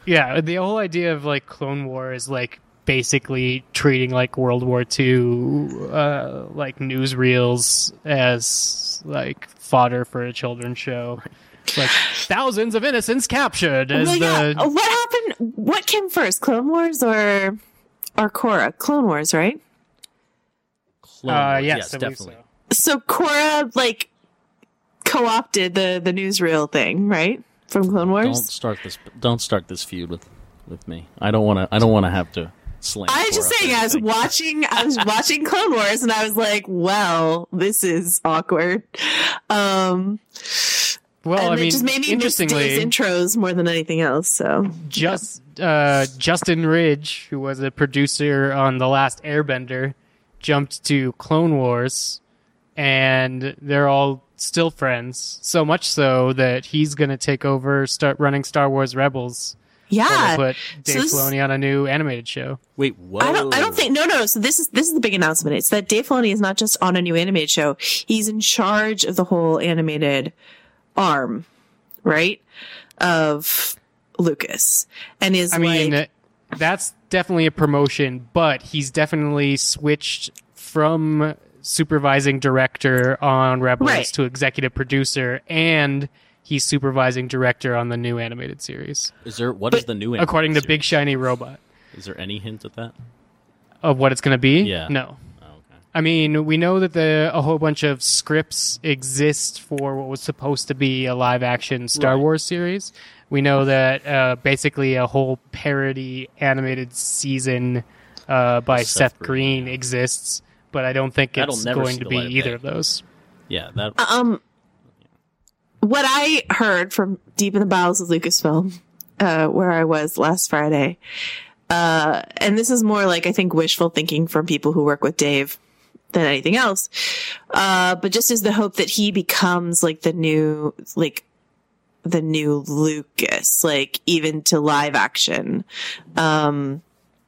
Yeah, the whole idea of like Clone War is like basically treating like World War Two uh, like newsreels as like fodder for a children's show. Like thousands of innocents captured as Well, yeah. the What happened? What came first, Clone Wars or or Korra? Clone Wars, right? Clone uh, Wars, yes, yes, I believe definitely. So Korra like co-opted the the newsreel thing, right? From Clone Wars. Don't start this. Don't start this feud with with me. I don't want to. I don't want to have to slam. I was just Korra for saying, I was anything. watching, I was watching Clone Wars, and I was like, "Well, this is awkward." Um, well, and I it mean, just made me miss interestingly, Dave's intros more than anything else. So, just uh, Justin Ridge, who was a producer on The Last Airbender, jumped to Clone Wars, and they're all still friends. So much so that he's going to take over, start running Star Wars Rebels. yeah, While they put So Dave this- Filoni on a new animated show. Wait, whoa! I don't. I don't think. No, no. So this is this is the big announcement. It's that Dave Filoni is not just on a new animated show. He's in charge of the whole animated arm, right, of Lucas, and is I mean, like, that's definitely a promotion, but he's definitely switched from supervising director on Rebels Right. to executive producer, and he's supervising director on the new animated series, Is there? What is the new? according to animated Big Shiny Robot. series? Is there any hint at that? Of what it's going to be? Yeah. No. Oh, okay. I mean, we know that the a whole bunch of scripts exist for what was supposed to be a live-action Star Right. Wars series. We know that uh, basically a whole parody animated season uh, by Seth Seth, Green, Green exists, but I don't think That'll it's never going see to the be light of either day. of those. Yeah, that. um, what I heard from deep in the bowels of Lucasfilm, uh, where I was last Friday, uh, and this is more like I think wishful thinking from people who work with Dave than anything else. Uh, but just as the hope that he becomes like the new, like the new Lucas, like even to live action. Um,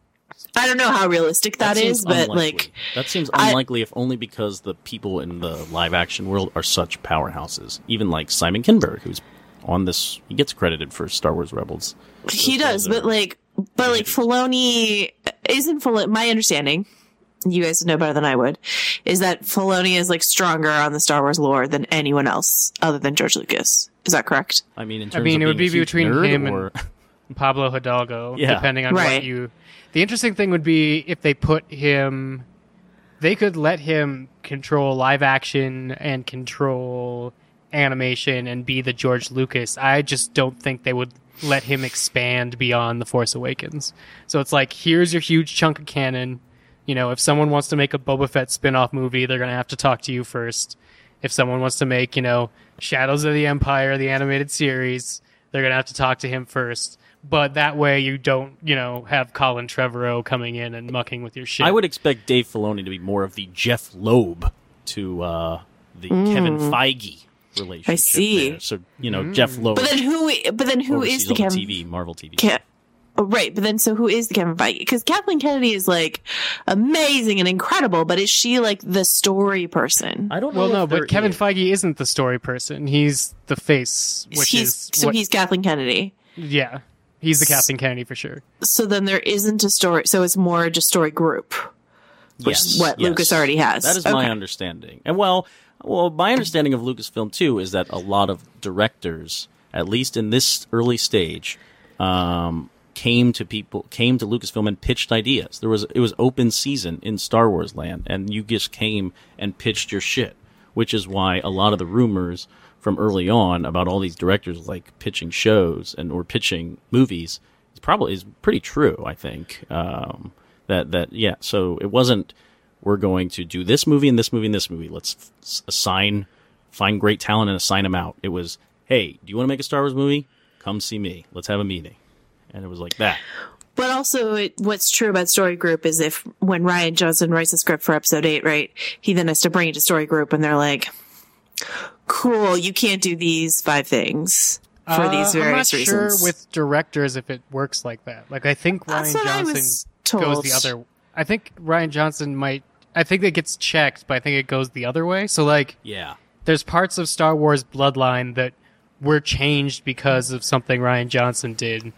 I don't know how realistic that seems is, but unlikely. like, that seems I- unlikely, if only because the people in the live action world are such powerhouses. Even like Simon Kinberg, who's on this, he gets credited for Star Wars Rebels. he Those does, guys but are- like, but like Filoni isn't Filoni, my understanding, you guys know better than I would, is that Filoni is like stronger on the Star Wars lore than anyone else other than George Lucas. Is that correct? I mean, in I terms mean, of it would being be a huge between nerd, him or, and Pablo Hidalgo, Yeah. depending on Right. what you. The interesting thing would be if they put him. They could let him control live action and control animation and be the George Lucas. I just don't think they would let him expand beyond The Force Awakens. So it's like, here's your huge chunk of canon. You know, if someone wants to make a Boba Fett spin-off movie, they're going to have to talk to you first. If someone wants to make, you know, Shadows of the Empire, the animated series, they're going to have to talk to him first. But that way you don't, you know, have Colin Trevorrow coming in and mucking with your shit. I would expect Dave Filoni to be more of the Jeff Loeb to uh, the Kevin Feige relationship. Mm. I see. there. So you know, Jeff Loeb. But then who? But then who oversees is the all Kevin? T V, Marvel T V? Ke- oh, right, but then so who is the Kevin Feige? Because Kathleen Kennedy is like amazing and incredible, but is she like the story person? I don't know. Well, no, if there but Kevin is. Feige isn't the story person. He's the face, which he's is so what, he's Kathleen Kennedy. yeah, he's the Kathleen Kennedy for sure. So then there isn't a story. So it's more just story group, which Yes, is what yes. Lucas already has. That is my Okay. understanding. And well, well, my understanding of Lucasfilm too is that a lot of directors, at least in this early stage, um, came to people, came to Lucasfilm and pitched ideas. There was it was open season in Star Wars land, and you just came and pitched your shit, which is why a lot of the rumors from early on about all these directors like pitching shows and or pitching movies is probably is pretty true. I think um, that that yeah. So it wasn't, we're going to do this movie and this movie and this movie. Let's f- assign, find great talent and assign them out. It was, hey, do you want to make a Star Wars movie? Come see me. Let's have a meeting. And it was like that. But also, it, what's true about Story Group is if when Ryan Johnson writes a script for episode eight, right, he then has to bring it to Story Group, and they're like, "Cool, you can't do these five things for these Uh, various I'm not reasons." sure with directors if it works like that. Like, I think Ryan That's what I Johnson was goes told. the other. I think Ryan Johnson might. I think it gets checked, but I think it goes the other way. So, like, Yeah. there's parts of Star Wars Bloodline that were changed because of something Ryan Johnson did.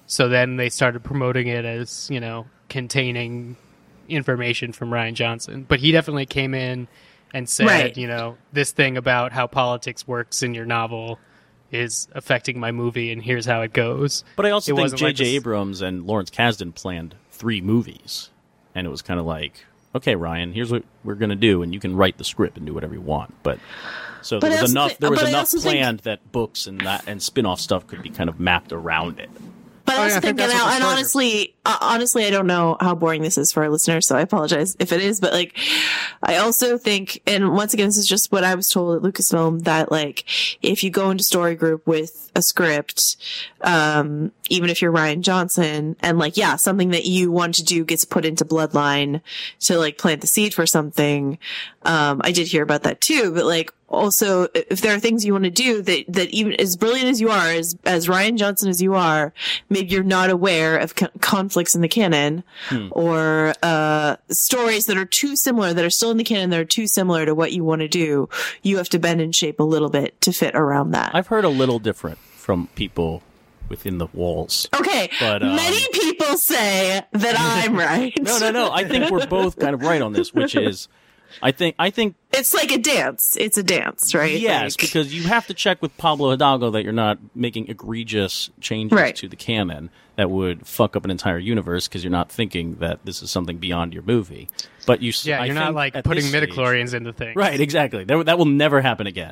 So then they started promoting it as, you know, containing information from Rian Johnson. But he definitely came in and said, Right. you know, this thing about how politics works in your novel is affecting my movie, and here's how it goes. But I also It think wasn't J J. like this- Abrams and Lawrence Kasdan planned three movies, and it was kind of like, okay, Ryan, here's what we're going to do, and you can write the script and do whatever you want. But so But there I was also enough. thi- there was but I enough also think- planned that books and that and spin-off stuff could be kind of mapped around it. But I Oh, also yeah, I think think, that's and, what the and story- honestly, uh, honestly, I don't know how boring this is for our listeners, so I apologize if it is. But like, I also think, and once again, this is just what I was told at Lucasfilm, that like, if you go into story group with a script, um, even if you're Rian Johnson, and like, yeah, something that you want to do gets put into Bloodline to like plant the seed for something. Um, I did hear about that too, but like, also, if there are things you want to do that, that even as brilliant as you are, as, as Rian Johnson as you are, maybe you're not aware of co- conflicts in the canon or, uh, stories that are too similar, that are still in the canon, that are too similar to what you want to do. You have to bend and shape a little bit to fit around that. I've heard a little different from people within the walls. Okay. But, um, many people say that I'm right. No, no, no. I think we're both kind of right on this, which is, I think, I think It's like a dance. It's a dance, right? yes, Like- because you have to check with Pablo Hidalgo that you're not making egregious changes Right. to the canon that would fuck up an entire universe because you're not thinking that this is something beyond your movie. But you, s- Yeah, I you're not think like at putting this stage- midichlorians into things. right? Exactly. That that will never happen again.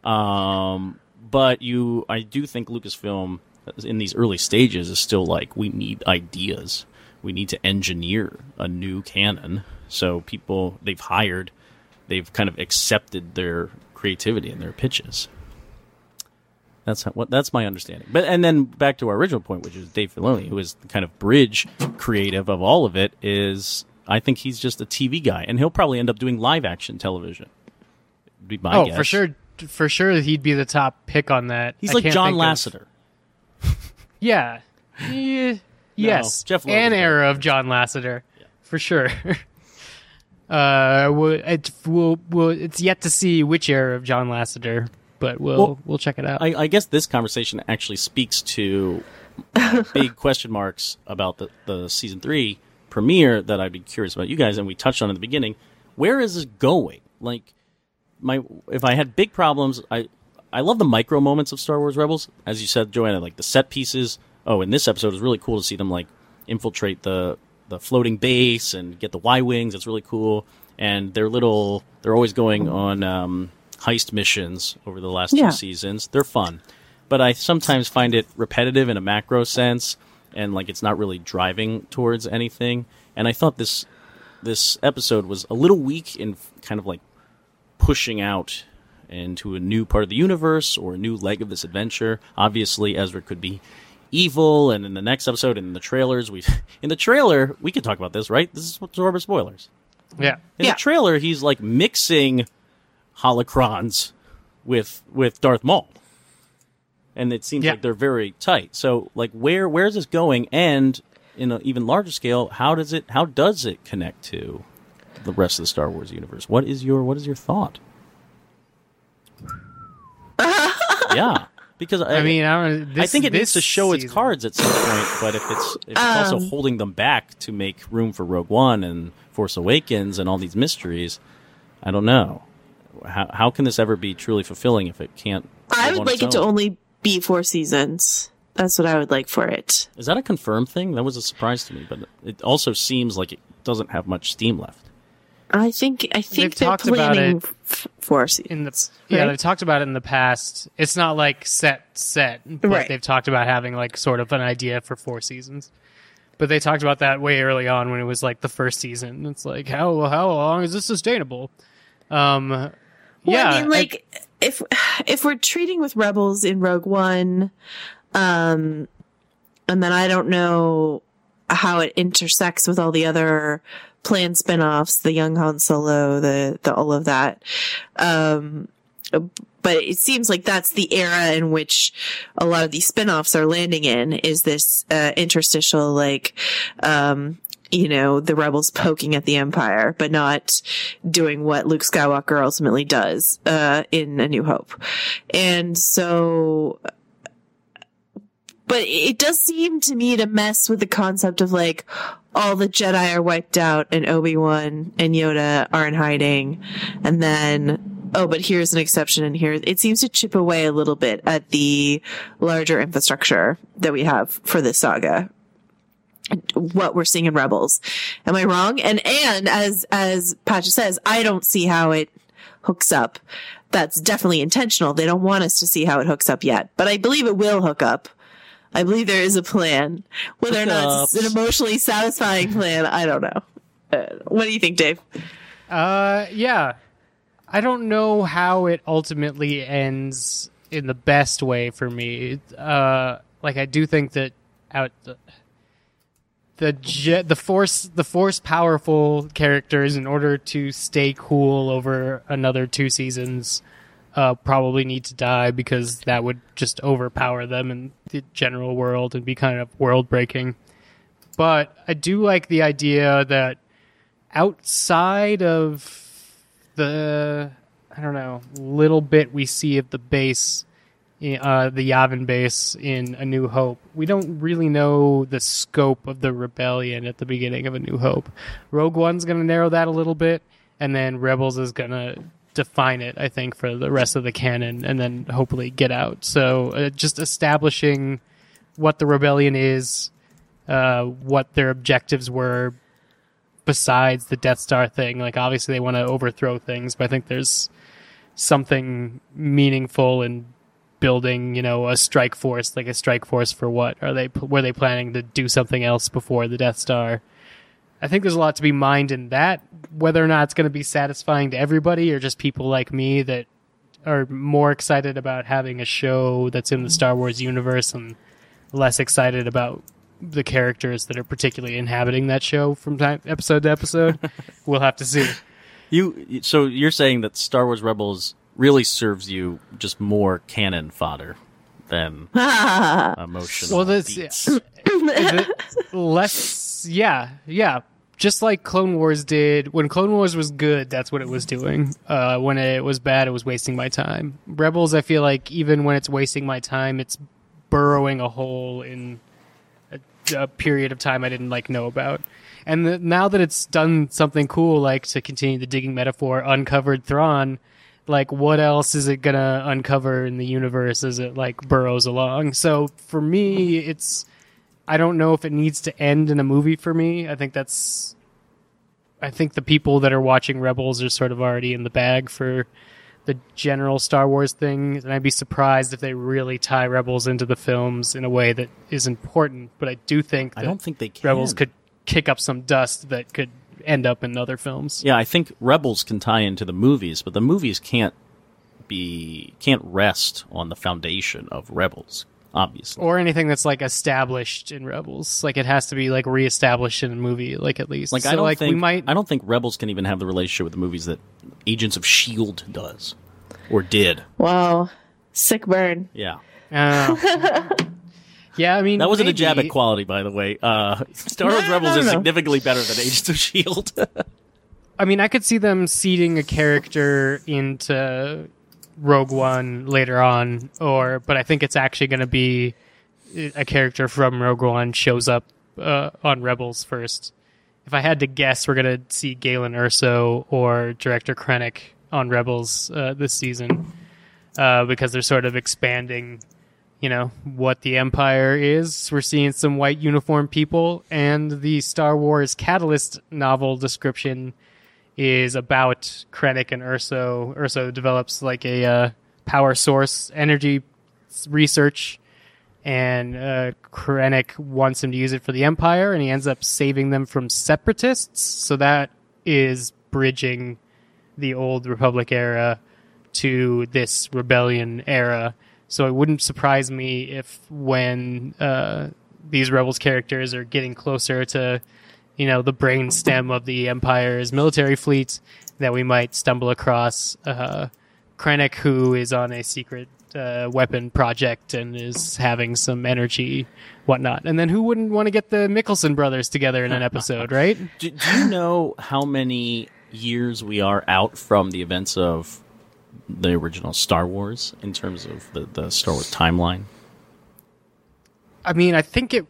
Um, but you, I do think Lucasfilm in these early stages is still like, we need ideas. We need to engineer a new canon. So people they've hired, they've kind of accepted their creativity and their pitches. That's how, what that's my understanding. But and then back to our original point, which is Dave Filoni, who is the kind of bridge creative of all of it, is I think he's just a T V guy, and he'll probably end up doing live action television. Would be my Oh, guess. for sure. For sure, he'd be the top pick on that. He's I like can't John think of- Lasseter. Yeah. Yeah. Yes. Jeff Loeb An is era of John Lasseter. For sure. uh, we'll, it, we'll, we'll, it's yet to see which era of John Lasseter, but we'll Well, we'll check it out. I, I guess this conversation actually speaks to uh, big question marks about the, the season three premiere that I'd be curious about you guys, and we touched on in the beginning. Where is this going? Like, my if I had big problems, I I love the micro moments of Star Wars Rebels, as you said, Joanna, like the set pieces. Oh, in this episode, it was really cool to see them like infiltrate the the floating base and get the Y wings. It's really cool, and they're little. They're always going on um, heist missions over the last Yeah. two seasons. They're fun, but I sometimes find it repetitive in a macro sense, and like it's not really driving towards anything. And I thought this this episode was a little weak in kind of like pushing out into a new part of the universe or a new leg of this adventure. Obviously, Ezra could be evil, and in the next episode, and in the trailers, we in the trailer we could talk about this, right? This is absorber spoilers. yeah. In Yeah. the trailer, he's like mixing holocrons with with Darth Maul, and it seems Yeah. like they're very tight. So, like, where where is this going? And in an even larger scale, how does it how does it connect to the rest of the Star Wars universe? What is your what is your thought? Yeah, because I, I mean, I, don't, this, I think it this needs to show its season- cards at some point, but if it's if it's also Um, holding them back to make room for Rogue One and Force Awakens and all these mysteries, I don't know. How how can this ever be truly fulfilling if it can't? I live would on like its it to own? only be four seasons. That's what I would like for it. Is that a confirmed thing? That was a surprise to me, but it also seems like it doesn't have much steam left. I think I think They've they're talked about planning it f- four seasons. in the yeah right? they've talked about it in the past. It's not like set set, but Right. they've talked about having like sort of an idea for four seasons. But they talked about that way early on when it was like the first season. It's like how how long is this sustainable? Um, Well, yeah, I mean, like if if we're treating with Rebels in Rogue One, um, and then I don't know how it intersects with all the other planned spin-offs, the young Han Solo, the the all of that. Um, but it seems like that's the era in which a lot of these spin-offs are landing in, is this uh, interstitial, like, um, you know, the rebels poking at the Empire, but not doing what Luke Skywalker ultimately does uh, in A New Hope. And so but it does seem to me to mess with the concept of like all the Jedi are wiped out and Obi-Wan and Yoda are in hiding, and then oh, but here's an exception, and here it seems to chip away a little bit at the larger infrastructure that we have for this saga. What we're seeing in Rebels. Am I wrong? And, and as, as Patcha says, I don't see how it hooks up. That's definitely intentional. They don't want us to see how it hooks up yet, but I believe it will hook up. I believe there is a plan. Whether or not it's an emotionally satisfying plan, I don't know. Uh, what do you think, Dave? Uh, yeah. I don't know how it ultimately ends in the best way for me. Uh, like I do think that out the, the je- the force the force powerful characters, in order to stay cool over another two seasons, uh, probably need to die, because that would just overpower them in the general world and be kind of world breaking. But I do like the idea that outside of the, I don't know, little bit we see of the base, uh, the Yavin base in A New Hope, we don't really know the scope of the rebellion at the beginning of A New Hope. Rogue One's going to narrow that a little bit, and then Rebels is going to define it, I think, for the rest of the canon, and then hopefully get out. So uh, just establishing what the rebellion is, uh, what their objectives were, besides the Death Star thing. Like, obviously they want to overthrow things, but I think there's something meaningful in building, you know, a strike force. Like, a strike force for what? Are they, were they planning to do something else before the Death Star? I think there's a lot to be mined in that. Whether or not it's going to be satisfying to everybody, or just people like me that are more excited about having a show that's in the Star Wars universe and less excited about the characters that are particularly inhabiting that show from time, episode to episode, we'll have to see. You so you're saying that Star Wars Rebels really serves you just more canon fodder than emotional Well, that's beats. the, less, yeah, yeah. Just like Clone Wars did. When Clone Wars was good, that's what it was doing. Uh, when it was bad, it was wasting my time. Rebels, I feel like even when it's wasting my time, it's burrowing a hole in a, a period of time I didn't like know about. And the, now that it's done something cool, like, to continue the digging metaphor, uncovered Thrawn, like, what else is it gonna uncover in the universe as it, like, burrows along? So for me, it's, I don't know if it needs to end in a movie for me. I think that's, I think the people that are watching Rebels are sort of already in the bag for the general Star Wars thing, and I'd be surprised if they really tie Rebels into the films in a way that is important. But I do think that I don't think they can. Rebels could kick up some dust that could end up in other films. Yeah, I think Rebels can tie into the movies, but the movies can't be can't rest on the foundation of Rebels, obviously. Or anything that's, like, established in Rebels. Like, it has to be, like, reestablished in a movie, like, at least. Like, so, I don't like, think we might... I don't think Rebels can even have the relationship with the movies that Agents of S H I E L D does or did. Wow. Sick burn. Yeah. Uh, yeah, I mean... That wasn't maybe. a jab at quality, by the way. Uh, Star Wars No, Rebels no, is no. significantly better than Agents of S H I E L D. I mean, I could see them seeding a character into Rogue One later on, or but I think it's actually going to be a character from Rogue One shows up uh, on Rebels first. If I had to guess, we're going to see Galen Erso or Director Krennic on Rebels uh, this season, uh, because they're sort of expanding, you know, what the Empire is. We're seeing some white uniformed people, and the Star Wars Catalyst novel description is about Krennic and Erso. Erso develops like a uh, power source energy research, and uh, Krennic wants him to use it for the Empire, and he ends up saving them from separatists. So that is bridging the old Republic era to this rebellion era. So it wouldn't surprise me if when uh, these Rebels characters are getting closer to, you know, the brain stem of the Empire's military fleet, that we might stumble across uh, Krennic, who is on a secret uh, weapon project and is having some energy, whatnot. And then who wouldn't want to get the Mickelson brothers together in an episode, right? do, do you know how many years we are out from the events of the original Star Wars in terms of the, the Star Wars timeline? I mean, I think it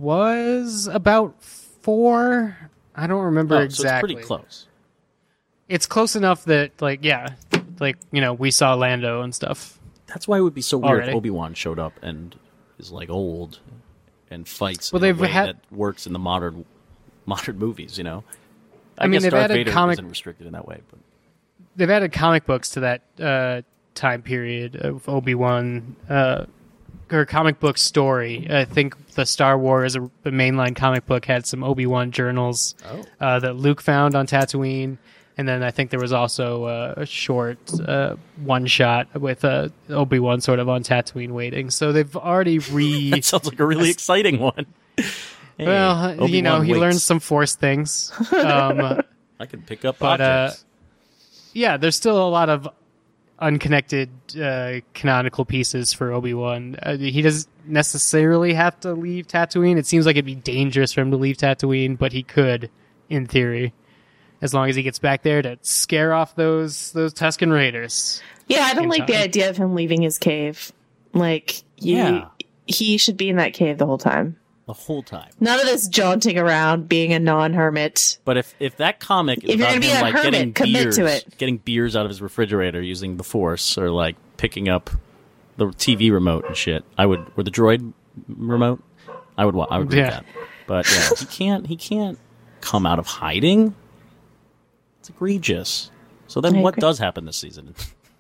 was about four. I don't remember Oh, exactly. So it's pretty close. It's close enough that, like, yeah, like, you know, we saw Lando and stuff. That's why it would be so weird Already. if Obi-Wan showed up and is like old and fights Well, in a they've way had- that works in the modern modern movies. You know, I, I mean, guess they've Darth added Vader comic- isn't restricted in that way, but They've added comic books to that uh, time period of Obi-Wan, uh, or comic book story. I think the Star Wars, a mainline comic book, had some Obi-Wan journals Oh. uh, that Luke found on Tatooine. And then I think there was also uh, a short uh, one-shot with uh, Obi-Wan sort of on Tatooine waiting. So they've already re... that sounds like a really exciting one. Hey, well, you Obi-Wan know, he waits. learns some Force things. Um, I can pick up but, uh, objects. yeah, there's still a lot of unconnected uh, canonical pieces for Obi-Wan. Uh, he doesn't necessarily have to leave Tatooine. It seems like it'd be dangerous for him to leave Tatooine, but he could, in theory, as long as he gets back there to scare off those those Tusken Raiders. Yeah, I don't in like the time. idea of him leaving his cave. Like, you, Yeah. he should be in that cave the whole time. The whole time. None of this jaunting around, being a non-hermit. But if, if that comic is If you're about gonna be him a like hermit, getting commit beers, to it. getting beers out of his refrigerator using the Force, or like picking up the T V remote and shit, I would, or the droid remote, I would, wa- I would read Yeah. that. But yeah, he can't, he can't come out of hiding. It's egregious. So then, I what agree. does happen this season?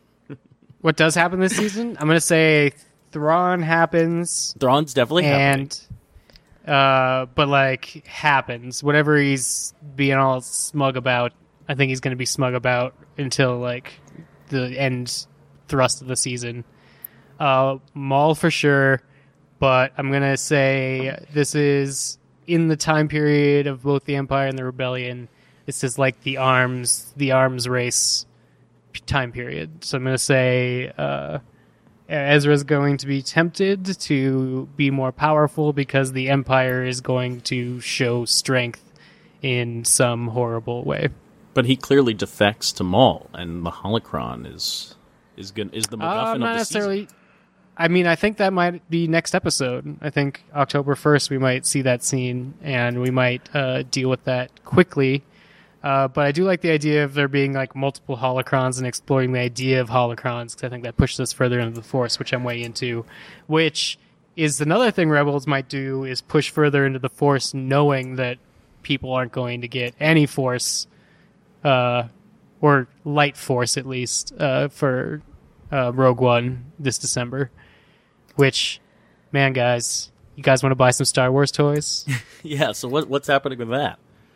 What does happen this season? I'm going to say Thrawn happens, Thrawn's definitely happening. and uh, but like happens. Whatever he's being all smug about, I think he's going to be smug about until like the end thrust of the season. Uh, Maul for sure, but I'm going to say this is in the time period of both the Empire and the Rebellion. This is like the arms, the arms race time period. So I'm going to say uh, Ezra's going to be tempted to be more powerful because the Empire is going to show strength in some horrible way. But he clearly defects to Maul, and the holocron is is good. Is the MacGuffin Uh, of not the necessarily. season. I mean, I think that might be next episode. I think October first we might see that scene, and we might uh, deal with that quickly. Uh, but I do like the idea of there being like multiple holocrons and exploring the idea of holocrons, because I think that pushes us further into the Force, which I'm way into. Which is another thing Rebels might do, is push further into the Force, knowing that people aren't going to get any Force, uh, or light Force at least, uh, for uh, Rogue One this December. Which, man, guys, you guys want to buy some Star Wars toys? Yeah. So what what's happening with that?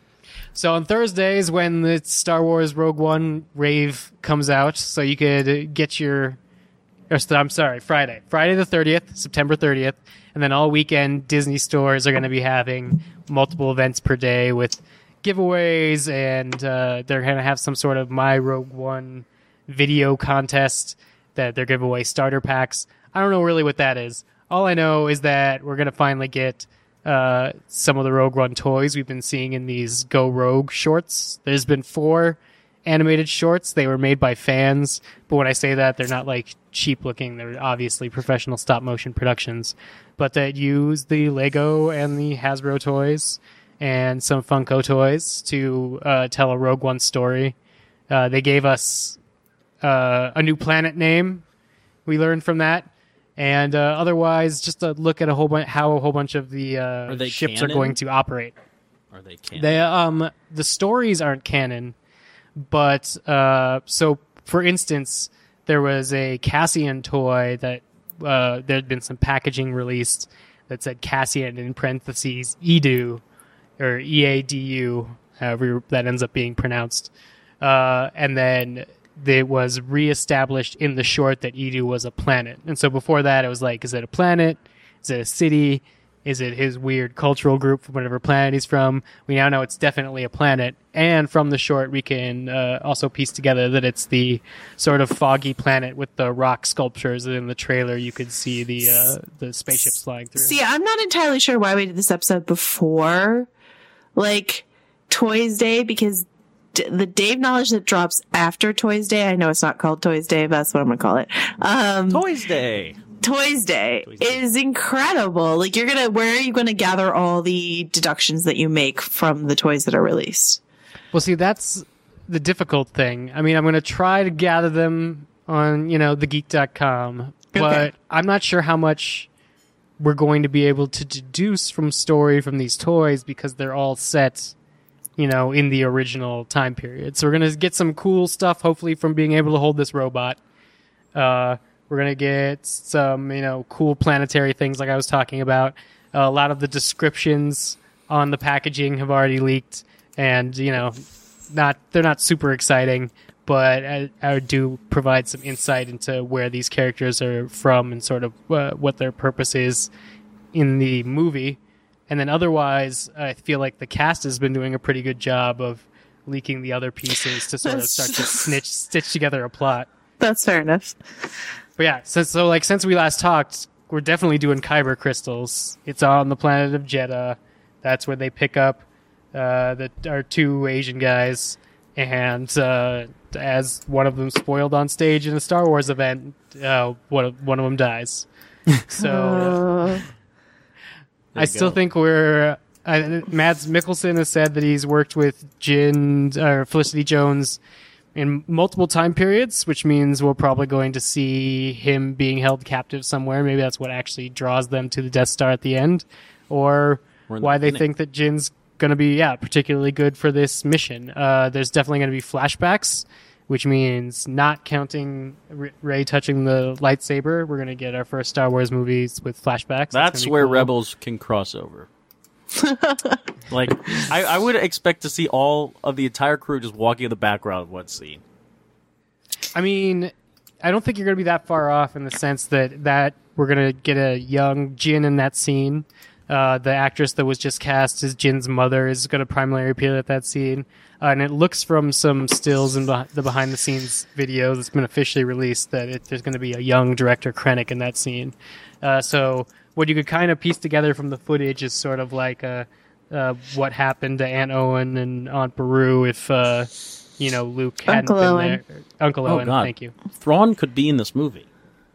So on Thursdays, when the Star Wars Rogue One rave comes out, so you could get your, or I'm sorry, Friday, Friday the thirtieth, September thirtieth, and then all weekend Disney stores are going to be having multiple events per day with giveaways, and uh, they're going to have some sort of My Rogue One video contest that they're giving away starter packs. I don't know really what that is. All I know is that we're going to finally get Uh, some of the Rogue One toys we've been seeing in these Go Rogue shorts. There's been four animated shorts. They were made by fans, but when I say that, they're not like cheap looking. They're obviously professional stop motion productions, but that use the Lego and the Hasbro toys and some Funko toys to uh, tell a Rogue One story. Uh, they gave us uh, a new planet name. We learned from that. And uh, otherwise, just a look at a whole bunch, how a whole bunch of the uh, Are they ships canon? are going to operate. Are they canon? They um the stories aren't canon, but uh, so for instance, there was a Cassian toy that uh, there had been some packaging released that said Cassian in parentheses Edu or E A D U, however that ends up being pronounced, uh, and then it was reestablished in the short that Edu was a planet. And so before that, it was like, is it a planet? Is it a city? Is it his weird cultural group from whatever planet he's from? We now know it's definitely a planet. And from the short, we can uh, also piece together that it's the sort of foggy planet with the rock sculptures. And in the trailer, you could see the uh, the spaceships flying through. See, I'm not entirely sure why we did this episode before, like, Toys Day, because d- the Dave knowledge that drops after Toys Day, I know it's not called Toys Day, but that's what I'm going to call it. Um, Toys Day. Toys Day Toys Day. is incredible. Like, you're gonna, where are you gonna gather all the deductions that you make from the toys that are released? Well, see, that's the difficult thing. I mean, I'm going to try to gather them on, you know, the geek dot com, but Okay. I'm not sure how much we're going to be able to deduce from story from these toys because they're all set, you know, in the original time period. So we're going to get some cool stuff, hopefully, from being able to hold this robot. Uh, we're going to get some, you know, cool planetary things like I was talking about. Uh, a lot of the descriptions on the packaging have already leaked, and, you know, not they're not super exciting, but I, I do provide some insight into where these characters are from and sort of uh, what their purpose is in the movie. And then otherwise, I feel like the cast has been doing a pretty good job of leaking the other pieces to sort of start to snitch, stitch together a plot. That's fair enough. But yeah, so, so like since we last talked, we're definitely doing Kyber crystals. It's on the planet of Jeddah. That's where they pick up uh, the our two Asian guys, and uh, as one of them spoiled on stage in a Star Wars event, uh, one of, one of them dies. So Uh, I still think we're. Uh, Mads Mikkelsen has said that he's worked with Jin or Felicity Jones in multiple time periods, which means we're probably going to see him being held captive somewhere. Maybe that's what actually draws them to the Death Star at the end, or Or in the why they beginning. think that Jin's going to be, yeah, particularly good for this mission. Uh, there's definitely going to be flashbacks, which means not counting R- Rey touching the lightsaber. We're going to get our first Star Wars movies with flashbacks. That's gonna be where cool. Rebels can cross over. Like, I, I would expect to see all of the entire crew just walking in the background of one scene. I mean, I don't think you're going to be that far off in the sense that, that we're going to get a young Jin in that scene. Uh, the actress that was just cast as Jin's mother is going to primarily appear at that scene. Uh, and it looks from some stills in beh- the behind-the-scenes video that's been officially released that it, there's going to be a young director Krennic in that scene. Uh, so what you could kind of piece together from the footage is sort of like uh, uh, what happened to Aunt Owen and Aunt Beru if, uh, you know, Luke hadn't Uncle been Owen. there. Uncle Oh, Owen, God. thank you. Thrawn could be in this movie.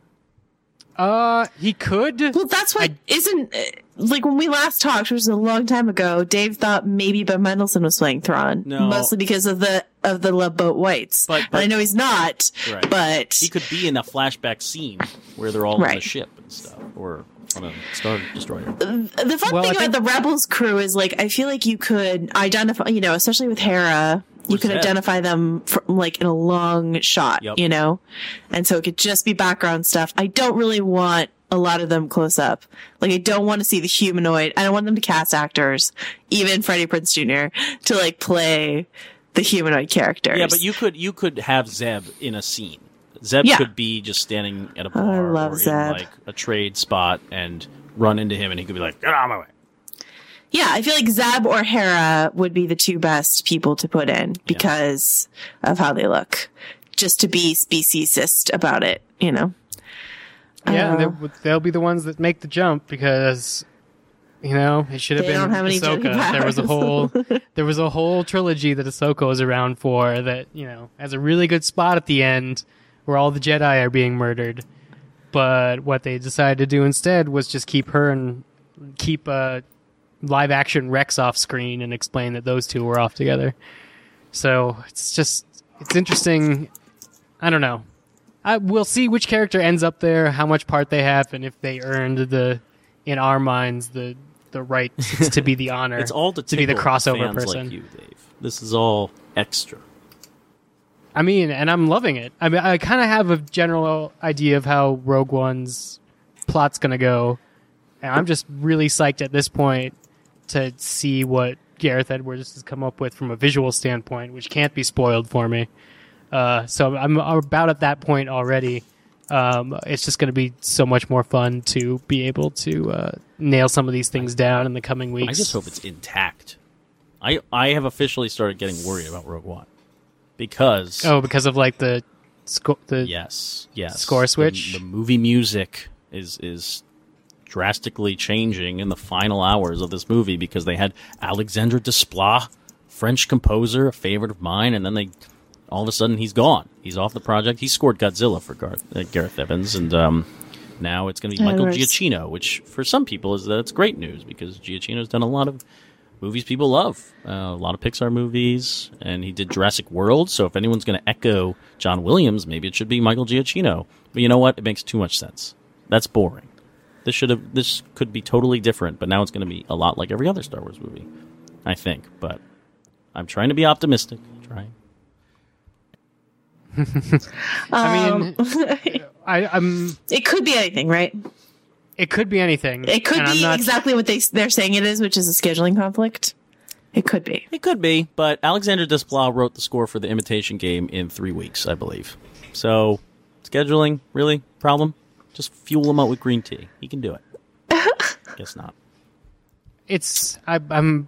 Uh, he could. well, that's what isn't uh, like when we last talked, which was a long time ago. Dave thought maybe Ben Mendelsohn was playing Thrawn, No. mostly because of the of the Love Boat Whites. But- And but- I know he's not, Right. but He could be in a flashback scene where they're all on a Right. ship and stuff, or on a Star Destroyer. the fun Well, thing I about think- the Rebels crew is like I feel like you could identify, you know, especially with Hera, you Or could Zeb. identify them from like in a long shot, Yep. you know, and so it could just be background stuff. I don't really want a lot of them close up. Like I don't want to see the humanoid. I don't want them to cast actors, even Freddie Prinze Junior, to like play the humanoid characters. Yeah, but you could you could have Zeb in a scene. Zeb Yeah. could be just standing at a Oh, I bar love or Zeb. in like a trade spot and run into him, and he could be like, "Get out of my way." Yeah, I feel like Zeb or Hera would be the two best people to put in because of how they look. Just to be speciesist about it, you know. Yeah, and Uh, they, they'll be the ones that make the jump because, you know, it should have They been don't have any Ahsoka. Jedi There was a powers. whole, there was a whole trilogy that Ahsoka was around for that, you know, has a really good spot at the end where all the Jedi are being murdered. But what they decided to do instead was just keep her and keep uh, live action Rex off screen and explain that those two were off together. So it's just, it's interesting. I don't know. I, we'll see which character ends up there, how much part they have, and if they earned the, in our minds, the the right to be the honor. It's all to, to be the tickle crossover fans person. like you, Dave. This is all extra. I mean, and I'm loving it. I mean, I kind of have a general idea of how Rogue One's plot's gonna go, and I'm just really psyched at this point to see what Gareth Edwards has come up with from a visual standpoint, which can't be spoiled for me. Uh, so I'm about at that point already. Um, it's just going to be so much more fun to be able to uh, nail some of these things down in the coming weeks. I just hope it's intact. I I have officially started getting worried about Rogue One because Oh, because of like the sco- the yes, yes, Score the- switch? The, movie music is is drastically changing in the final hours of this movie because they had Alexandre Desplat, French composer, a favorite of mine, and then they all of a sudden he's gone. He's off the project. He scored Godzilla for Garth, uh, Gareth Evans, and um, Now it's going to be Yeah, Michael there's- Giacchino, which for some people is that's great news because Giacchino's done a lot of movies people love, uh, a lot of Pixar movies, and he did Jurassic World. So if anyone's going to echo John Williams, maybe it should be Michael Giacchino. But you know what? It makes too much sense. That's boring. This should have. This could be totally different, but now it's going to be a lot like every other Star Wars movie, I think. But I'm trying to be optimistic. Trying. I mean, I, I'm. It could be anything, right? It could be anything. It could and I'm be not- exactly what they they're saying it is, which is a scheduling conflict. It could be. It could be, but Alexander Desplat wrote the score for The Imitation Game in three weeks, I believe. So, scheduling, really? Problem? Just fuel him up with green tea. He can do it. Guess not. It's I, I'm.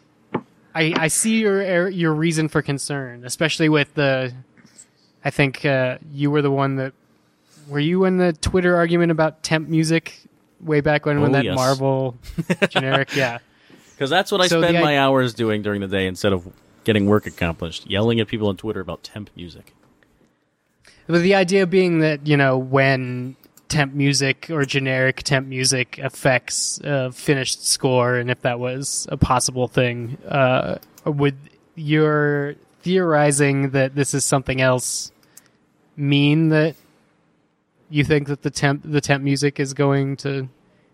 I I see your your reason for concern, especially with the. I think uh, you were the one that. Were you in the Twitter argument about temp music way back when, when Oh, that yes. Marvel generic? Yeah. Because that's what I So spend the my i- hours doing during the day instead of getting work accomplished, yelling at people on Twitter about temp music. But the idea being that, you know, when temp music or generic temp music affects a finished score, and if that was a possible thing, uh, would your theorizing that this is something else mean that you think that the temp the temp music is going to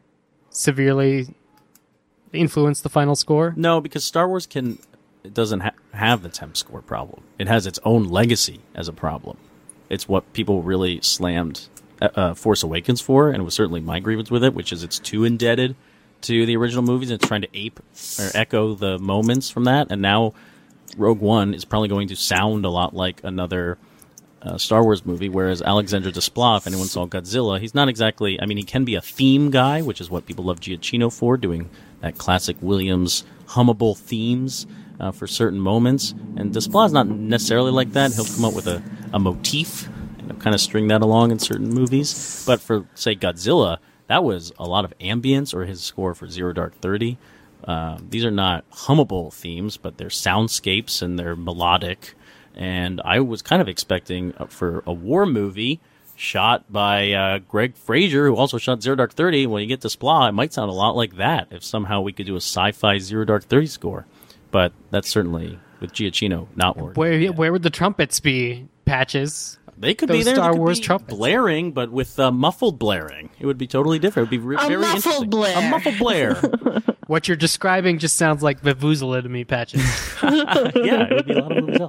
severely influence the final score? No, because Star Wars can it doesn't ha- have the temp score problem. It has its own legacy as a problem. It's what people really slammed uh, uh, Force Awakens for, and it was certainly my grievance with it, which is it's too indebted to the original movies and it's trying to ape or echo the moments from that. And now Rogue One is probably going to sound a lot like another uh, Star Wars movie, whereas Alexander Desplat, if anyone saw Godzilla, he's not exactly, I mean, he can be a theme guy, which is what people love Giacchino for, doing that classic Williams hummable themes uh, for certain moments. And Desplat's not necessarily like that. He'll come up with a, a motif and kind of string that along in certain movies. But for, say, Godzilla, that was a lot of ambience, or his score for Zero Dark Thirty. Uh, these are not hummable themes, but they're soundscapes and they're melodic. And I was kind of expecting uh, for a war movie shot by uh, Greg Fraser, who also shot Zero Dark Thirty. When you get to Splat, it might sound a lot like that if somehow we could do a sci-fi Zero Dark Thirty score. But that's certainly, with Giacchino, not working. Where yet. where would the trumpets be? Patches. They could those be there. Star They could Wars be trumpets. blaring, but with uh, muffled blaring. It would be totally different. It would be re- A very muffled interesting. blare. A muffled blare. What you're describing just sounds like Vuvuzela to me, Patches. Yeah, it would be a lot of movies.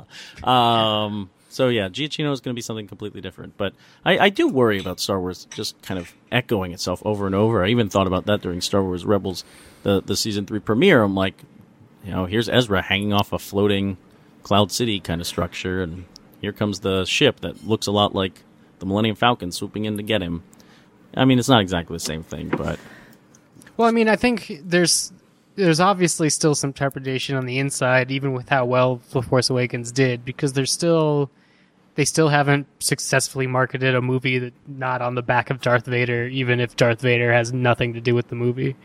Um, so yeah, Giacchino is going to be something completely different. But I, I do worry about Star Wars just kind of echoing itself over and over. I even thought about that during Star Wars Rebels, the the season three premiere. I'm like, you know, here's Ezra hanging off a floating Cloud City kind of structure, and here comes the ship that looks a lot like the Millennium Falcon swooping in to get him. I mean, it's not exactly the same thing, but Well, I mean, I think there's there's obviously still some trepidation on the inside, even with how well The Force Awakens did, because there's still they still haven't successfully marketed a movie that not on the back of Darth Vader, even if Darth Vader has nothing to do with the movie.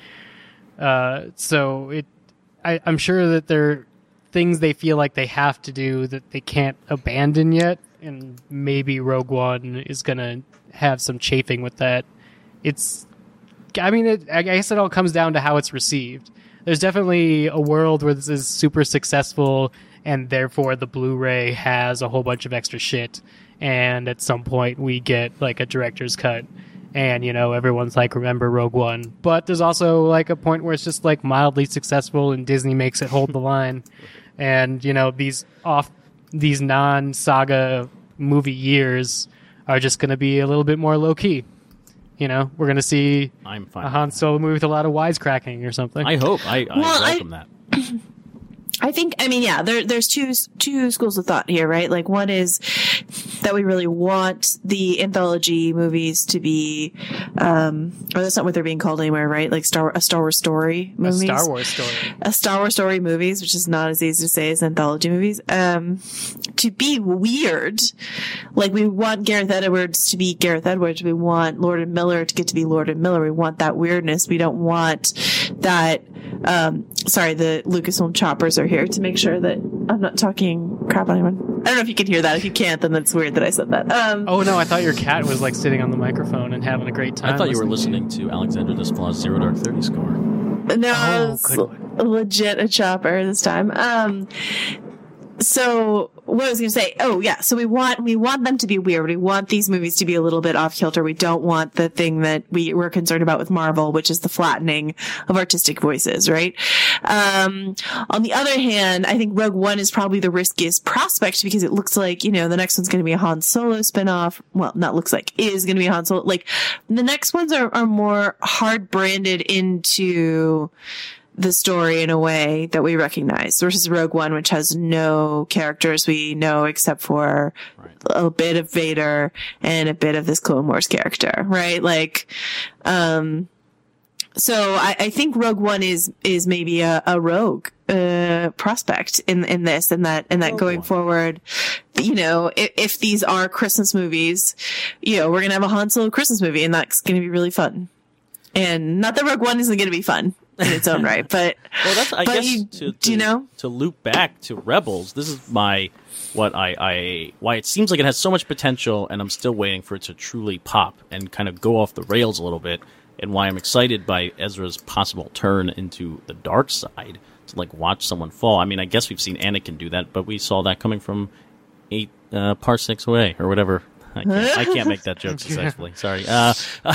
Uh, so it, I, I'm sure that there are things they feel like they have to do that they can't abandon yet, and maybe Rogue One is gonna have some chafing with that. It's I mean, it, I guess it all comes down to how it's received. There's definitely a world where this is super successful, and therefore the Blu-ray has a whole bunch of extra shit. And at some point, we get like a director's cut, and you know everyone's like, "Remember Rogue One." But there's also like a point where it's just like mildly successful, and Disney makes it hold the line. And you know these off these non-saga movie years are just going to be a little bit more low key. You know, we're going to see I'm fine. a Han Solo movie with a lot of wisecracking or something. I hope. I, I Well, I- welcome that. I think, I mean, yeah, there, there's two, two schools of thought here, right? Like one is that we really want the anthology movies to be, um, or that's not what they're being called anywhere, right? Like Star, a Star Wars story a movies. Star Wars story. A Star Wars story movies, which is not as easy to say as anthology movies, um, to be weird. Like we want Gareth Edwards to be Gareth Edwards. We want Lord and Miller to get to be Lord and Miller. We want that weirdness. We don't want that, um, sorry, the Lucasfilm choppers are here to make sure that I'm not talking crap on anyone. I don't know if you can hear that. If you can't, then that's weird that I said that. Um, Oh no, I thought your cat was like sitting on the microphone and having a great time. I thought you were listening to Alexander Desplat's Zero Dark Thirty score. No, Oh, it's good one. legit a chopper this time. Um, so what I was going to say, oh yeah, so we want we want them to be weird. We want these movies to be a little bit off kilter. We don't want the thing that we were concerned about with Marvel, which is the flattening of artistic voices, right? Um, on the other hand, I think Rogue One is probably the riskiest prospect because it looks like, you know, the next one's going to be a Han Solo spinoff. Well, not looks like, is going to be a Han Solo. Like, the next ones are, are more hard branded into the story in a way that we recognize versus Rogue One, which has no characters we know except for Right. a bit of Vader and a bit of this Clone Wars character, right? Like, um, so I, I think Rogue One is, is maybe a, a rogue, uh, prospect in, in this and that, and that Rogue going One. forward, you know, if, if these are Christmas movies, you know, we're going to have a Han Solo Christmas movie and that's going to be really fun. And not that Rogue One isn't going to be fun in its own right, but, Well, that's I but guess you, to, do you to- know? to loop back to Rebels. This is my what I, I why it seems like it has so much potential, and I'm still waiting for it to truly pop and kind of go off the rails a little bit. And why I'm excited by Ezra's possible turn into the dark side to like watch someone fall. I mean, I guess we've seen Anakin do that, but we saw that coming from eight uh, parsecs away or whatever. I can't, I can't make that joke successfully. Sorry, uh,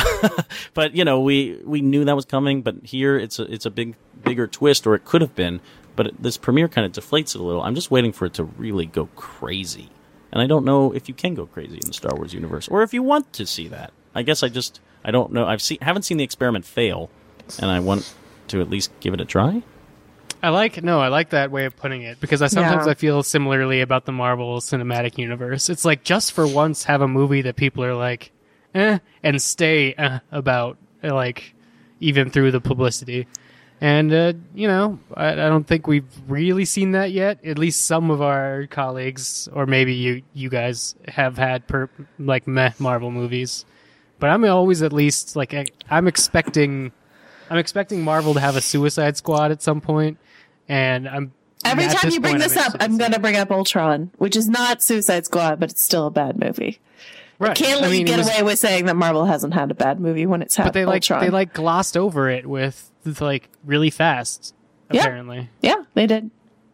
but you know, we we knew that was coming. But here, it's a it's a big bigger twist, or it could have been. But it, this premiere kind of deflates it a little. I'm just waiting for it to really go crazy, and I don't know if you can go crazy in the Star Wars universe, or if you want to see that. I guess I just I don't know. I've seen haven't seen the experiment fail, and I want to at least give it a try. I like no, I like that way of putting it because I sometimes Yeah. I feel similarly about the Marvel Cinematic Universe. It's like just for once have a movie that people are like, eh, and stay eh, about like even through the publicity. And uh, you know, I, I don't think we've really seen that yet. At least some of our colleagues, or maybe you you guys have had per, like meh Marvel movies. But I'm always at least like I, I'm expecting. I'm expecting Marvel to have a Suicide Squad at some point, and I'm Every at time this you bring point, this I'm up, interested I'm to going see. to bring up Ultron, which is not Suicide Squad, but it's still a bad movie. right. Can't let I mean, you it get was- away with saying that Marvel hasn't had a bad movie when it's had but they like Ultron. they like glossed over it with with, like really fast. Yeah. Apparently, Yeah, they did.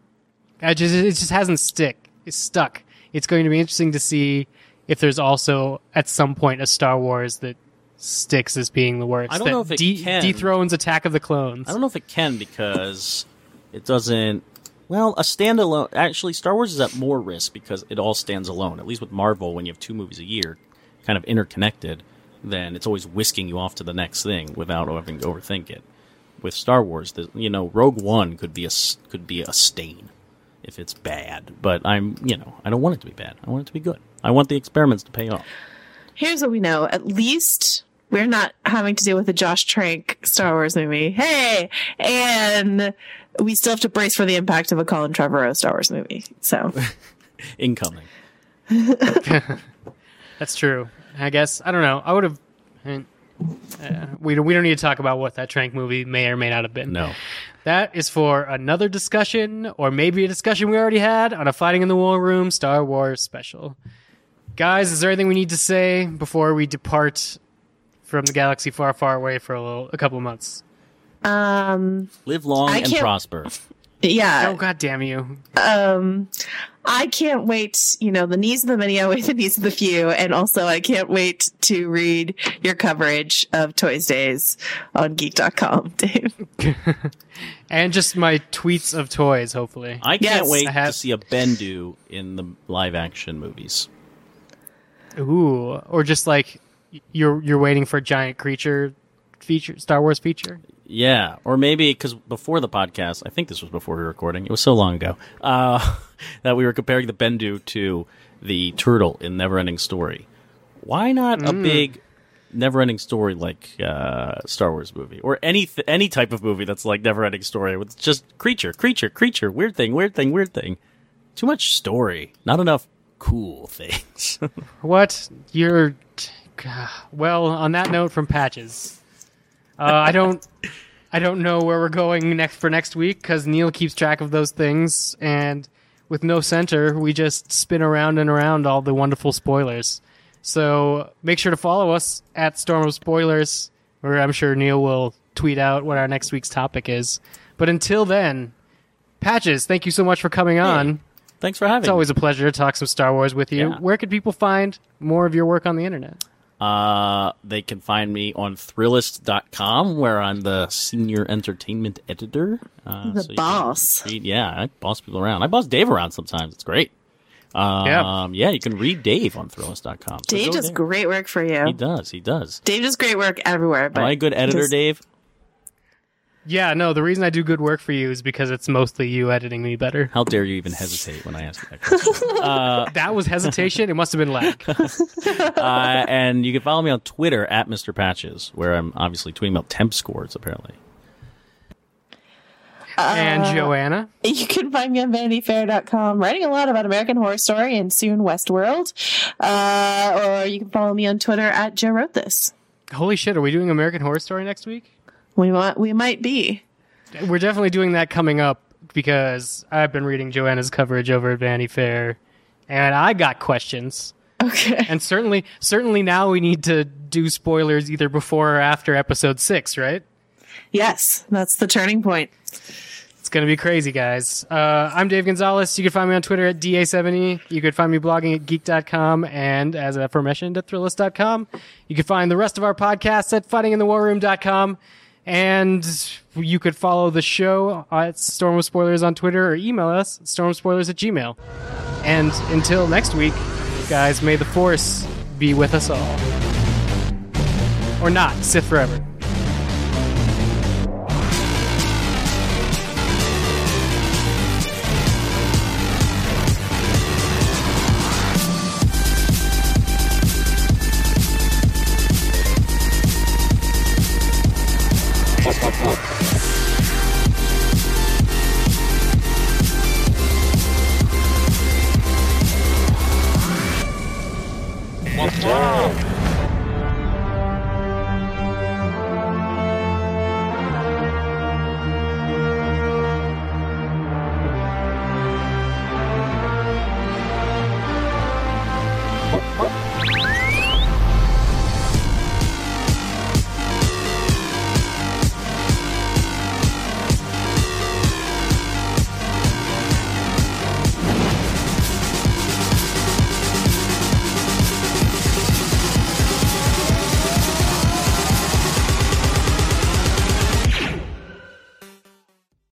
I just it just hasn't stick. It's stuck. It's going to be interesting to see if there's also at some point a Star Wars that sticks as being the worst. I don't that know if it de- can. dethrones Attack of the Clones. I don't know if it can because it doesn't. Well, a standalone. Actually, Star Wars is at more risk because it all stands alone. At least with Marvel, when you have two movies a year, kind of interconnected, then it's always whisking you off to the next thing without having to overthink it. With Star Wars, the, you know, Rogue One could be a s- could be a stain if it's bad. But I'm, you know, I don't want it to be bad. I want it to be good. I want the experiments to pay off. Here's what we know. At least we're not having to deal with a Josh Trank Star Wars movie. Hey! And we still have to brace for the impact of a Colin Trevorrow Star Wars movie. So, Incoming. That's true. I guess I don't know. I would have. Uh, we don't. We don't need to talk about what that Trank movie may or may not have been. No. That is for another discussion, or maybe a discussion we already had on a Fighting in the War Room Star Wars special. Guys, is there anything we need to say before we depart from the galaxy far, far away for a little, a couple of months? um, Live long I and can't- prosper. yeah. Oh, God damn you! Um, I can't wait, you know, the needs of the many outweigh the needs of the few. And also, I can't wait to read your coverage of Toys Days on geek dot com, Dave. And just my tweets of toys, hopefully. I can't Yes, wait I have- to see a Bendu in the live action movies. Ooh, or just like you're you're waiting for a giant creature feature, Star Wars feature. Yeah, or maybe because before the podcast, I think this was before we were recording. It was so long ago uh, that we were comparing the Bendu to the turtle in Neverending Story. Why not a big Neverending Story like uh, Star Wars movie, or any th- any type of movie that's like Neverending Story with just creature, creature, creature, weird thing, weird thing, weird thing. Too much story, not enough cool things. What you're? Well, on that note from Patches, uh, I don't, I don't know where we're going next for next week because Neil keeps track of those things, and with no center. We just spin around and around all the wonderful spoilers. So make sure to follow us at Storm of Spoilers, where I'm sure Neil will tweet out what our next week's topic is. But until then, Patches, thank you so much for coming on. Hey, thanks for having It's me. always a pleasure to talk some Star Wars with you. Yeah. Where could people find more of your work on the internet? Uh, they can find me on Thrillist dot com, where I'm the senior entertainment editor. Uh, The so you can boss. read- yeah, I boss people around. I boss Dave around sometimes. It's great. Um, Yeah. yeah, you can read Dave on Thrillist dot com. So Dave go does there. great work for you. He does. He does. Dave does great work everywhere. But Am I a good editor, just- Dave? Yeah, no, the reason I do good work for you is because it's mostly you editing me better. How dare you even hesitate when I ask you that question? That was hesitation. It must have been lag. uh, and you can follow me on Twitter at Mister Patches, where I'm obviously tweeting about temp scores, apparently. and Joanna. You can find me on vanity fair dot com, writing a lot about American Horror Story and soon Westworld. Uh, or you can follow me on Twitter at Joe Wrote This. Holy shit, are we doing American Horror Story next week? We might, we might be. We're definitely doing that coming up because I've been reading Joanna's coverage over at Vanity Fair, and I got questions. Okay. And certainly, certainly now we need to do spoilers either before or after episode six, right? Yes, that's the turning point. It's going to be crazy, guys. Uh, I'm Dave Gonzalez. You can find me on Twitter at D A seventy. You can find me blogging at geek dot com and, as aforementioned, at thrillist dot com. You can find the rest of our podcasts at fighting in the war room dot com. And you could follow the show at Storm of Spoilers on Twitter or email us at stormspoilers at gmail. And until next week, guys, may the Force be with us all. Or not. Sith forever. What?